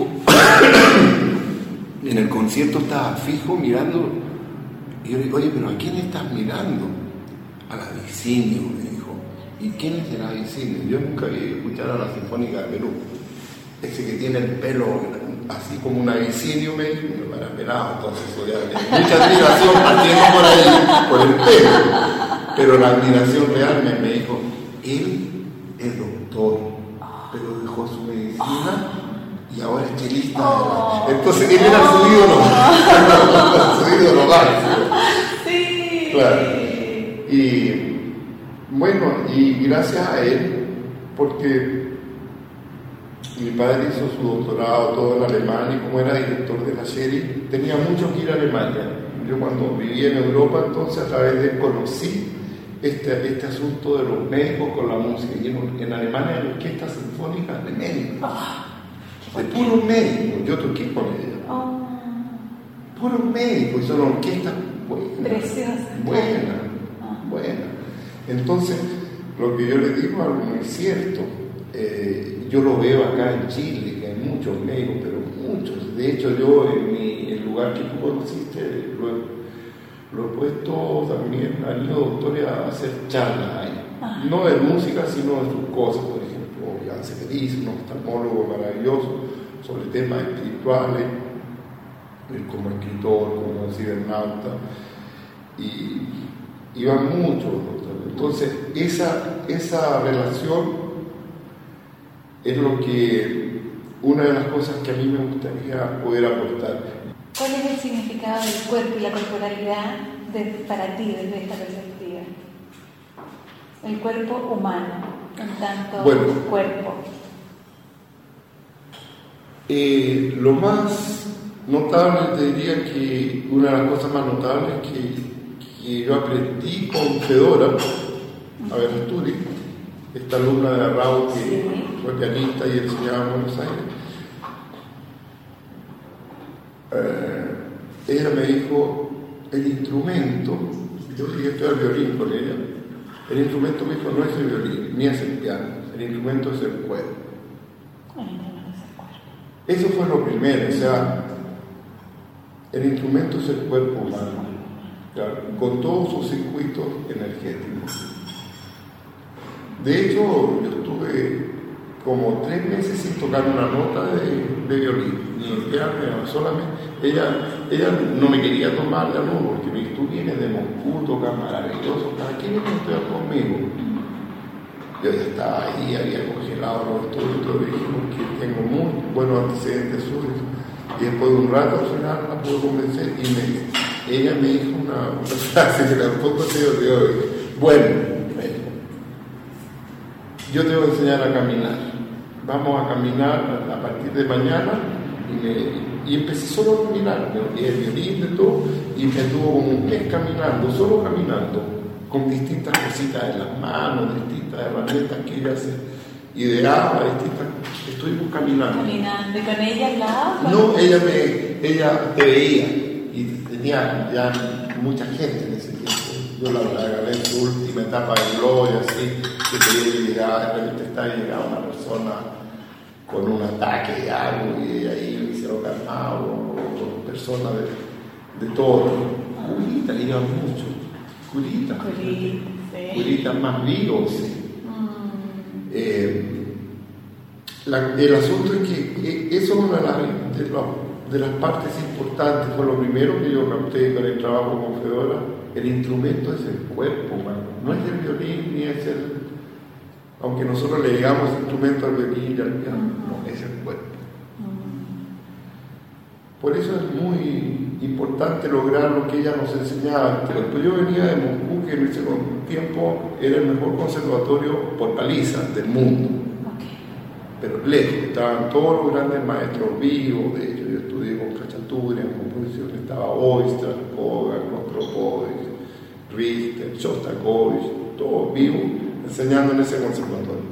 En el concierto estaba fijo mirando. Y yo le digo, oye, pero ¿a quién estás mirando? A la Vicinio, me dijo. ¿Y quién es el Avicinio? Yo nunca había escuchado a la Sinfónica de Perú. Ese que tiene el pelo así como un Avicinio, me dijo, me para pelado, entonces ya, mucha admiración partiendo por ahí, por el pelo. Pero la admiración real me, me dijo, él es doctor, pero dejó su medicina y ahora es chelista. Oh. Entonces él era su ídolo, su ídolo máximo. Sí. Claro. Y bueno, y gracias a él, porque mi padre hizo su doctorado todo en Alemania y como era director de la serie, tenía mucho que ir a Alemania. Yo cuando vivía en Europa, entonces a través de él conocí este, este asunto de los médicos con la música. Y en, en Alemania hay orquestas sinfónicas de médicos, oh, de puros médicos. Yo toqué con ellos. Oh. Puros médicos, y son orquestas buenas. Preciosas. Buenas, oh. buenas. Entonces, lo que yo le digo es algo muy cierto. Eh, yo lo veo acá en Chile, que hay muchos médicos, pero muchos. De hecho, yo en mi, el lugar que tú conociste, lo he, lo he puesto también a niños doctores a hacer charlas ahí. Ah. No de música, sino de sus cosas. Por ejemplo, Jan Severis, un oftalmólogo maravilloso, sobre temas espirituales, como escritor, como cibernauta. Y, y van muchos doctores. Entonces, esa, esa relación es lo que, una de las cosas que a mí me gustaría poder aportar. ¿Cuál es el significado del cuerpo y la corporalidad de, para ti desde esta perspectiva? El cuerpo humano, en tanto bueno, cuerpo. Eh, lo más notable, te diría que una de las cosas más notables que, que yo aprendí con Fedora, a ver, Asturi, esta alumna de Arrao que sí. fue pianista y enseñaba en Buenos Aires, eh, ella me dijo, el instrumento, yo dije esto era el violín con ella, el instrumento me dijo no es el violín, ni es el piano, el instrumento es el cuerpo. Eso fue lo primero, o sea, el instrumento es el cuerpo humano, claro, con todos sus circuitos energéticos. De hecho, yo estuve como tres meses sin tocar una nota de, de violín, ni el piano, solamente. Ella, ella no me quería tomar la luz, porque me dijo, tú vienes de Moscú, tocas maravilloso, ¿para qué vienes a estudiar conmigo? Yo ya estaba ahí, había congelado los estudios, todo, dije, porque tengo muy buenos antecedentes suyos. Y después de un rato, al final, la pude convencer, y me, ella me dijo una, una frase que tampoco se dio de hoy. Bueno, yo te voy a enseñar a caminar. Vamos a caminar a partir de mañana. Y, me, y empecé solo a caminar. Y el violín de todo. Y me estuvo como un mes caminando, solo caminando, con distintas cositas en las manos, distintas herramientas que ella se ideaba, distintas. Estuvimos caminando. ¿Caminando? ¿Y con ella al lado? No, ella me, ella te veía. Y tenía ya mucha gente en ese tiempo. Yo la, la agarré en su última etapa de gloria, así, que quería que llegara, de repente estaba llegando una persona con un ataque de algo, y ahí lo hicieron calmado, o personas de, de todo. Curitas, iban mucho, curitas, sí. curitas más vivos, sí. Mm. Eh, la, el asunto es que eso es una de las, de, la, de las partes importantes, fue lo primero que yo capté con el trabajo con Fedora. El instrumento es el cuerpo humano, no es el violín ni es el, aunque nosotros le digamos instrumento al violín y al piano, no, es el cuerpo. Por eso es muy importante lograr lo que ella nos enseñaba. Después yo venía de Moscú, que en ese tiempo era el mejor conservatorio por paliza del mundo. Okay. Pero lejos, estaban todos los grandes maestros vivos. De hecho, yo estudié con Khachaturian, en composición estaba Oistrakh, Kogan, Rostropovich, Richter, Shostakovich, todos vivos, enseñando en ese conservatorio.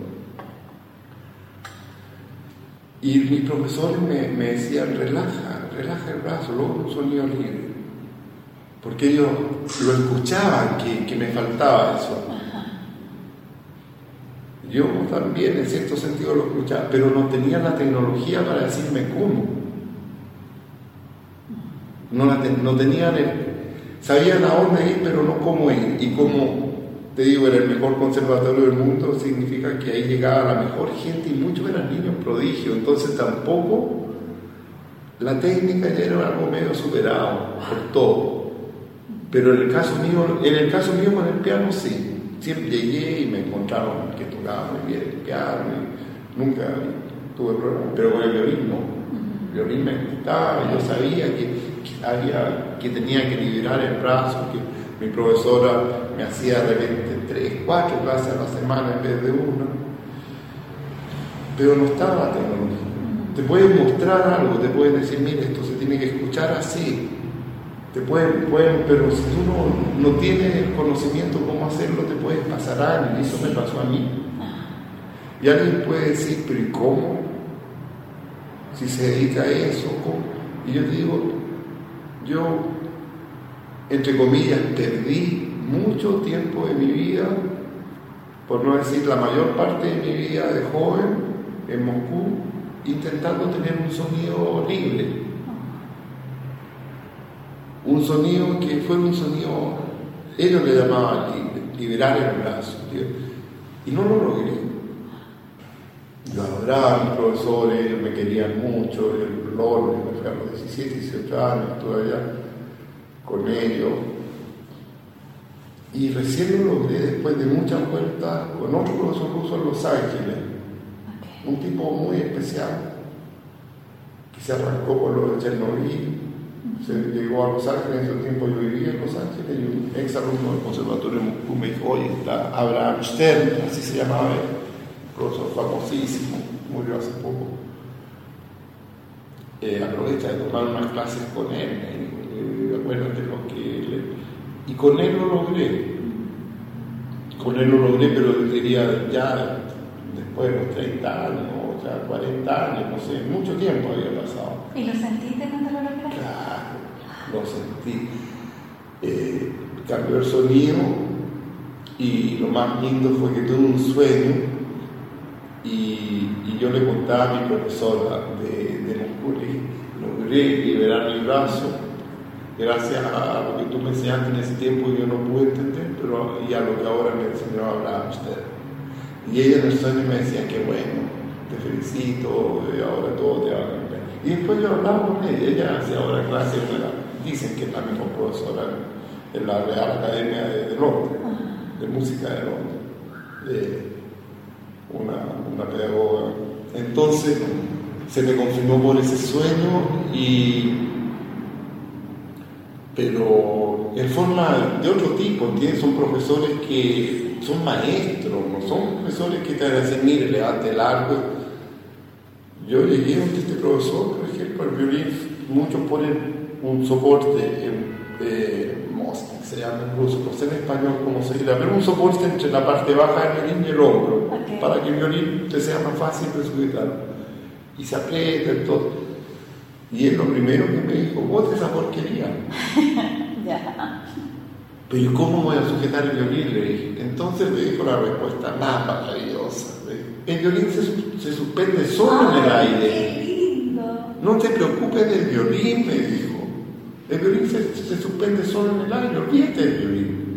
Y mis profesores me, me decían, relaja, relaja el brazo, luego un sonido libre. Porque ellos lo escuchaban, que, que me faltaba eso. Yo también, en cierto sentido, lo escuchaba, pero no tenía la tecnología para decirme cómo. No, la ten, no tenían el... Sabían a dónde ir, pero no cómo ir. Y como, te digo, era el mejor conservatorio del mundo, significa que ahí llegaba la mejor gente y muchos eran niños prodigios. Entonces tampoco la técnica ya era algo medio superado por todo. Pero en el caso mío, en el caso mío con el piano sí. Siempre llegué y me encontraron que tocaba muy bien el piano y nunca tuve problemas. Pero con el violín no. El violín me gustaba, yo sabía que, que, había, que tenía que liberar el brazo, que mi profesora me hacía de repente tres, cuatro clases a la semana en vez de una. Pero no estaba la tecnología. Te pueden mostrar algo, te pueden decir, mire, esto se tiene que escuchar así. Te pueden, pueden, pero si tú no, no tienes el conocimiento cómo hacerlo, te puedes pasar años, y eso me pasó a mí. Y alguien puede decir, pero ¿y cómo? Si se dedica a eso, ¿cómo? Y yo te digo, yo, entre comillas, perdí mucho tiempo de mi vida, por no decir la mayor parte de mi vida de joven, en Moscú, intentando tener un sonido libre. Un sonido que fue un sonido, ellos le llamaban libre, liberar el brazo, tío. Y no lo logré. Yo adoraba a mis profesores, ellos me querían mucho, el Loro, yo me fui a los diecisiete, dieciocho años, estuve allá con ellos. Y recién lo logré después de muchas vueltas con otro profesor ruso en Los Ángeles, okay. Un tipo muy especial, que se arrancó por lo de Chernobyl. Se llegó a Los Ángeles, en ese tiempo yo vivía en Los Ángeles y un ex alumno del conservatorio de Moscú me dijo, oye, está Abraham Stern, así se llamaba él, profesor famosísimo, murió hace poco. Eh, aprovecha de tomar unas clases con él, eh, acuérdate lo que él... Y con él lo logré, con él lo logré, pero diría ya después de los treinta años, o sea, cuarenta años, no sé, mucho tiempo había pasado. ¿Y lo sentiste cuando lo lograste? Claro, lo sentí. Eh, cambió el sonido y lo más lindo fue que tuve un sueño y, y yo le contaba a mi profesora de, de Moscú, logré liberar mi brazo gracias a lo que tú me enseñaste en ese tiempo y yo no pude entender, pero y a lo que ahora me enseñó a hablar usted. Y ella en el sueño me decía que bueno, te felicito, y ahora todo te va a cambiar. Y después yo hablaba con ella, ella hace ahora clases, dicen que es la mejor profesora en la Real Academia de, de Londres, de música de Londres, de una, una pedagoga. Entonces se me confirmó por ese sueño, y pero en forma de otro tipo, ¿entiendes? Son profesores que son maestros, no son profesores que te van a decir, mire, levante el arco. Yo llegué a este profesor, por ejemplo, el violín, muchos ponen un soporte en eh, Mosca, se llama en ruso, no sé en español cómo se dirá, pero un soporte entre la parte baja del violín y el hombro, okay, para que el violín te sea más fácil de sujetar. Y se aprieta y todo. Y él lo primero que me dijo, vos esa porquería. Ya. Pero ¿y cómo voy a sujetar el violín? Le dije. Entonces me dijo la respuesta más maravillosa. El violín se, se suspende solo en el aire. ¡Qué lindo! No te preocupes del violín, me dijo. El violín se, se suspende solo en el aire, olvídate del violín.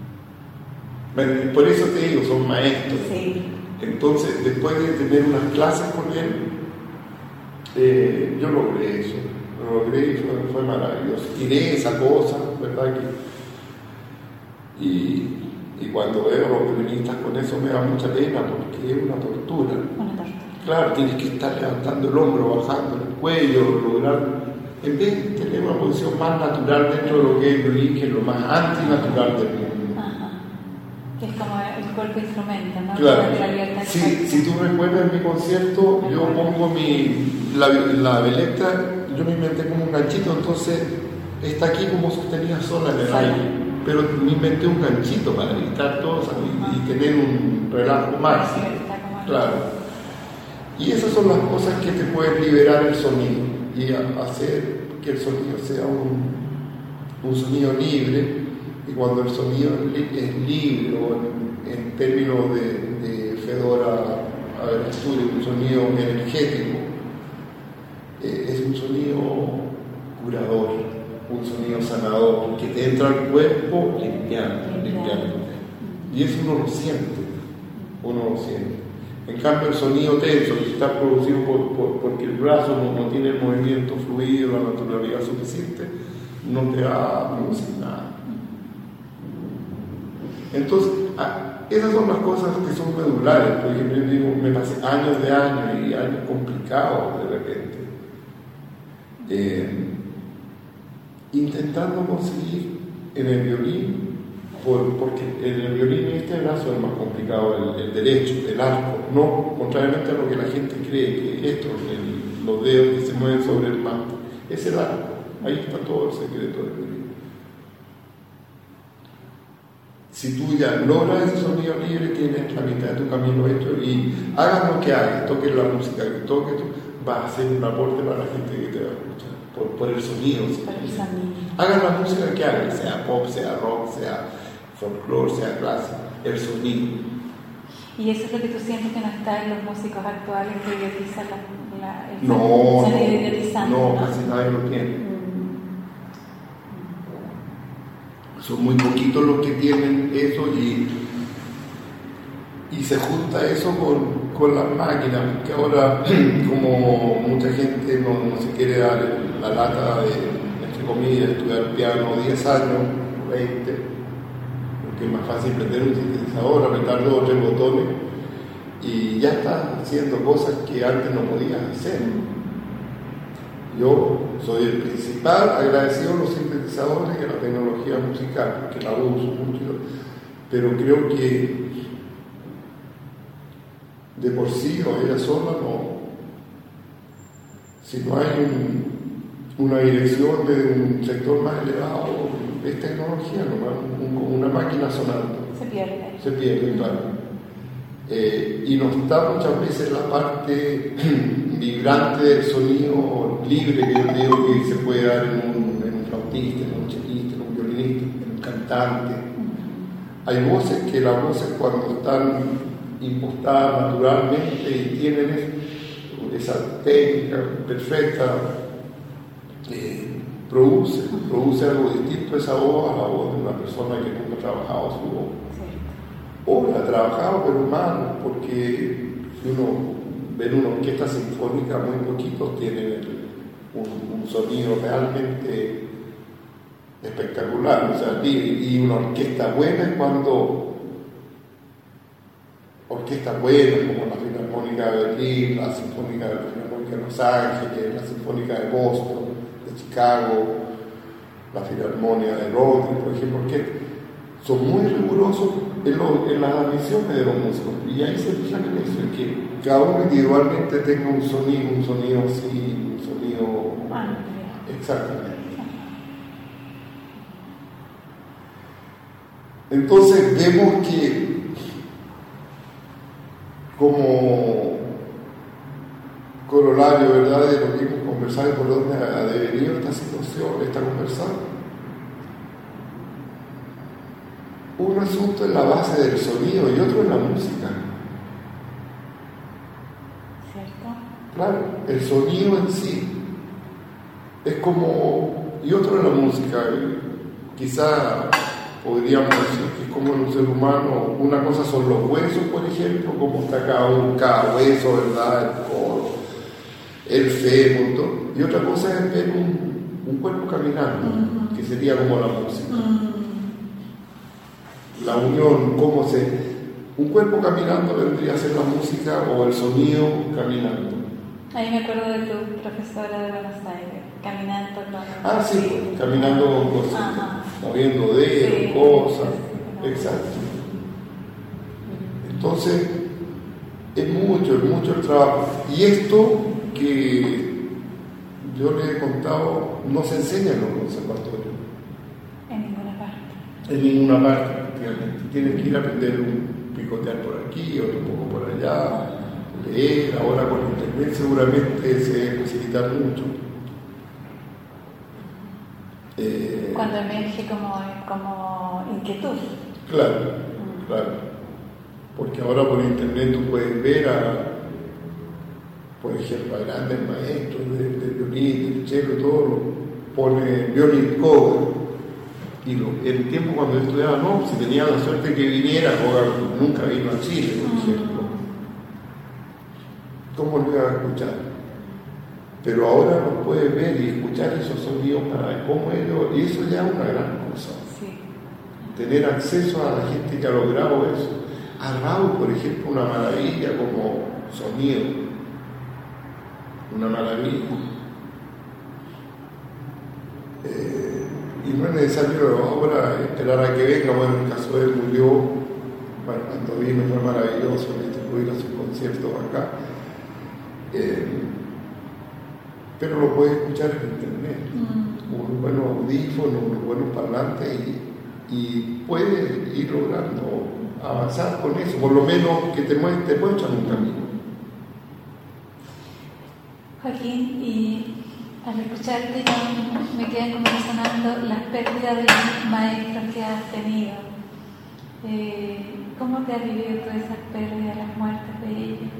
Por eso te digo, son maestros. Sí. Entonces, después de tener unas clases con él, eh, yo logré eso. Lo logré y fue, fue maravilloso. Tiré esa cosa, ¿verdad? Que, y, y cuando veo a los violinistas con eso me da mucha pena porque es una tortura. Una tortura. Claro, tienes que estar levantando el hombro, bajando el cuello, lograr en vez de tener una posición más natural dentro de lo que es el violín, que es lo más antinatural del mundo. Ajá. Que es como el cuerpo instrumento, ¿no? Claro. La si, si tú recuerdas mi concierto, yo pongo mi, la, la veleta, yo me inventé como un ganchito, entonces está aquí como sostenida sola en el aire, pero me inventé un ganchito para evitar todo eso y, y tener un relajo máximo. Claro. Y esas son las cosas que te pueden liberar el sonido y hacer que el sonido sea un, un sonido libre. Y cuando el sonido es libre, o en, en términos de, de Fedora Aventura, un sonido energético, eh, es un sonido curador, un sonido sanador, que te entra al cuerpo limpiando, limpiando. Y eso uno lo siente, uno lo siente. En cambio, el sonido tenso, que está producido por, por, porque el brazo no, no tiene el movimiento fluido, la naturalidad suficiente, no te va a producir nada. Entonces, ah, esas son las cosas que son medulares. Por ejemplo, yo digo, me pasé años de años y años complicados de repente, eh, intentando conseguir en el violín, por, porque en el violín este brazo es más complicado, el, el derecho, el arco, no contrariamente a lo que la gente cree, que esto, el, los dedos que se mueven sobre el manto, es el arco, ahí está todo el secreto del violín. Si tú ya logras ese sonido libre, tienes la mitad de tu camino hecho y hagas lo que hagas, toques la música que toques, tú vas a hacer un aporte para la gente que te va a escuchar, por, por el sonido. Por el sonido. Hagan la música que hagan, sea pop, sea rock, sea folclore, sea clásico, el sonido. ¿Y eso es lo que tú sientes que no está en los músicos actuales que idiotizan la, la, el no, sonido no, idiotizando? no, ¿no? casi nadie lo tiene. Son muy poquitos los que tienen eso y, y se junta eso con, con las máquinas, que ahora como mucha gente no, no se quiere dar la lata de, entre comillas, estudiar piano diez años, veinte, porque es más fácil prender un sintetizador, apretar dos o tres botones y ya estás haciendo cosas que antes no podías hacer. Yo soy el principal agradecido a los sintetizadores y a la tecnología musical, porque la uso mucho, pero creo que de por sí o ella sola no, si no hay un, una dirección de un sector más elevado, es tecnología nomás, un, una máquina sonando. Se pierde. Se pierde, claro. Eh, y no está muchas veces la parte vibrante del sonido libre que yo digo que se puede dar en un, en un flautista, en un chelista, en un violinista, en un cantante. Hay voces que las voces cuando están impostadas naturalmente y tienen esa técnica perfecta, eh, produce, produce algo distinto esa voz a la voz de una persona que nunca ha trabajado su voz. O la ha trabajado, pero mal, porque si uno ve una orquesta sinfónica, muy poquitos tienen un, un sonido realmente espectacular. O sea, y, y una orquesta buena es cuando orquestas buenas, como la Filarmónica de Berlín, la Sinfónica de la Filarmónica de Los Ángeles, la Sinfónica de Boston, de Chicago, la Filarmónica de Rodgers, por ejemplo, que son muy rigurosos en, lo, en las admisiones de los músicos, y ahí se fijan en eso, en que cada uno individualmente tenga un sonido, un sonido así, un sonido... Ah, exactamente. Entonces vemos que como corolario, ¿verdad?, de lo que hemos conversado y por dónde ha devenido esta situación, esta conversación, un asunto es la base del sonido y otro es la música. ¿Cierto? Claro, el sonido en sí es como, y otro es la música. Quizá podríamos decir que es como en un ser humano, una cosa son los huesos, por ejemplo, como está cada, un, cada hueso, ¿verdad?, el codo, el fémur, y otra cosa es ver un, un cuerpo caminando, uh-huh, que sería como la música. Uh-huh. La unión, cómo se... Un cuerpo caminando vendría a ser la música o el sonido caminando. Ahí me acuerdo de tu profesora de Buenos Aires. caminar por los... Ah, sí, pues, caminando con cosas, Ajá. moviendo dedos, Sí, cosas, sí, exacto. Entonces, es mucho, es mucho el trabajo. Y esto que yo le he contado no se enseña en los conservatorios. En ninguna parte. En ninguna parte, prácticamente. Tienes que ir a aprender un picotear por aquí, otro poco por allá, leer. Ahora con internet seguramente se debe facilitar mucho. Eh, Cuando emerge como, como inquietud. Claro, claro. Porque ahora por internet tú puedes ver a, por ejemplo, a grandes maestros de, de violín, del cello, todo lo pone violin cover. Y lo, el tiempo cuando yo estudiaba, no, si tenía la suerte que viniera, o nunca vino a Chile, por ejemplo. ¿Cómo lo iba a escuchar? Pero ahora lo puedes ver y escuchar esos sonidos para ver cómo ellos, y eso ya es una gran cosa. Sí. Tener acceso a la gente que ha logrado eso. A Raúl, por ejemplo, una maravilla como sonido. Una maravilla. Eh, y no es necesario ahora esperar a que venga. Bueno, en el caso de él murió, bueno, cuando vino fue maravilloso, pude ir a sus conciertos acá. Eh, pero lo puedes escuchar en internet, mm. unos buenos audífonos, unos buenos parlantes y, y puedes ir logrando avanzar con eso, por lo menos que te, mue- te muestran un camino. Joaquín, y al escucharte yo me quedan como resonando las pérdidas de los maestros que has tenido. Eh, ¿Cómo te has vivido todas esas pérdidas, las muertes de ellos?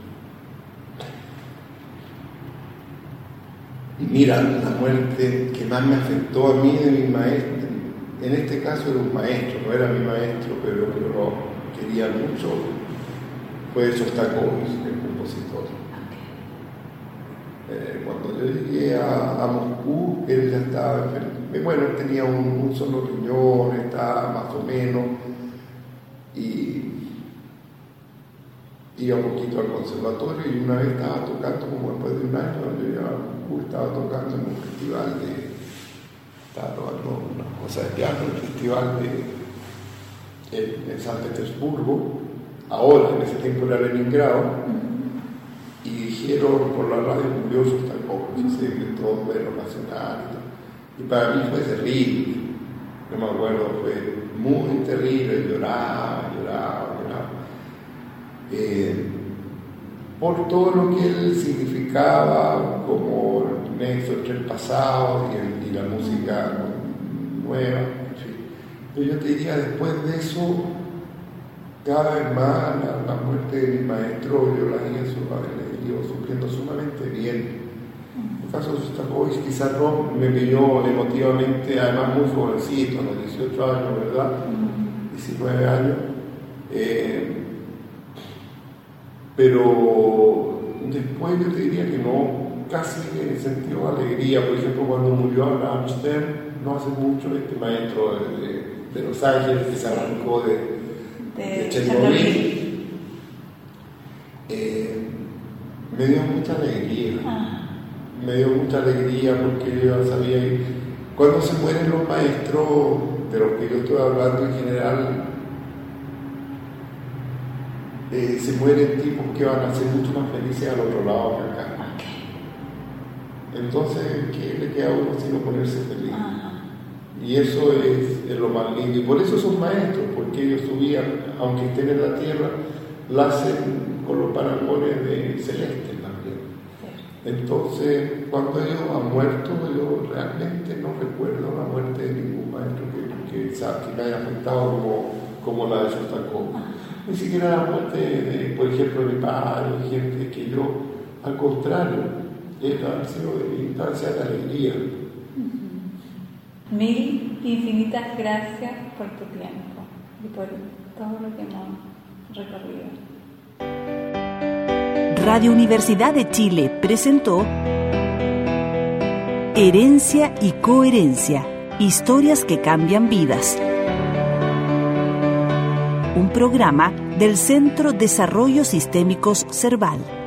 Mira, la muerte que más me afectó a mí de mi maestro, en este caso era un maestro, no era mi maestro, pero yo lo quería mucho, fue Shostakovich, el compositor. Eh, cuando yo llegué a, a Moscú, él ya estaba enfermo. Bueno, él tenía un, un solo riñón, estaba más o menos, y iba un poquito al conservatorio y una vez estaba tocando, como después de un año, yo iba a Moscú, estaba tocando en un festival de, estaba tocando una cosa de piano, el festival de, en, en San Petersburgo, ahora, en ese tiempo era Leningrado, y dijeron por la radio murió Shostakovich, se gritó de lo nacional y todo. Y para mí fue terrible, no me acuerdo, fue muy terrible, lloraba, lloraba, lloraba. Eh, por todo lo que él significaba como nexo entre el pasado y, el, y la música nueva, en fin. Pero yo te diría, después de eso, cada vez más la, la muerte de mi maestro yo la he ido sufriendo sumamente bien. En el caso de Shostakovich quizás no me pilló emotivamente, además muy jovencito, a los dieciocho años, ¿verdad? diecinueve años. Eh, pero después yo te diría que no, casi en el sentido de alegría. Por ejemplo, cuando murió Abraham Stern, no hace mucho, este maestro de, de, de Los Ángeles que se arrancó de de Chernobyl, eh, me dio mucha alegría, ah. me dio mucha alegría porque yo sabía que cuando se mueren los maestros de los que yo estoy hablando en general, eh, se mueren tipos que van a ser mucho más felices al otro lado que acá. Okay. Entonces, ¿qué le queda a uno sino ponerse feliz? Ah. Y eso es, es lo más lindo. Y por eso son maestros, porque ellos subían, aunque estén en la tierra, la hacen con los parangones de celeste también. Entonces, cuando ellos han muerto, yo realmente no recuerdo la muerte de ningún maestro que, que, que me haya afectado como, como la de Shostakovich. Ni siquiera la muerte, de, por ejemplo, de mi padre, de gente que yo, al contrario, han sido de instancia de alegría. Mil infinitas gracias por tu tiempo y por todo lo que hemos recorrido. Radio Universidad de Chile presentó Herencia y Coherencia, historias que cambian vidas. Un programa del Centro Desarrollos Sistémicos Cerval.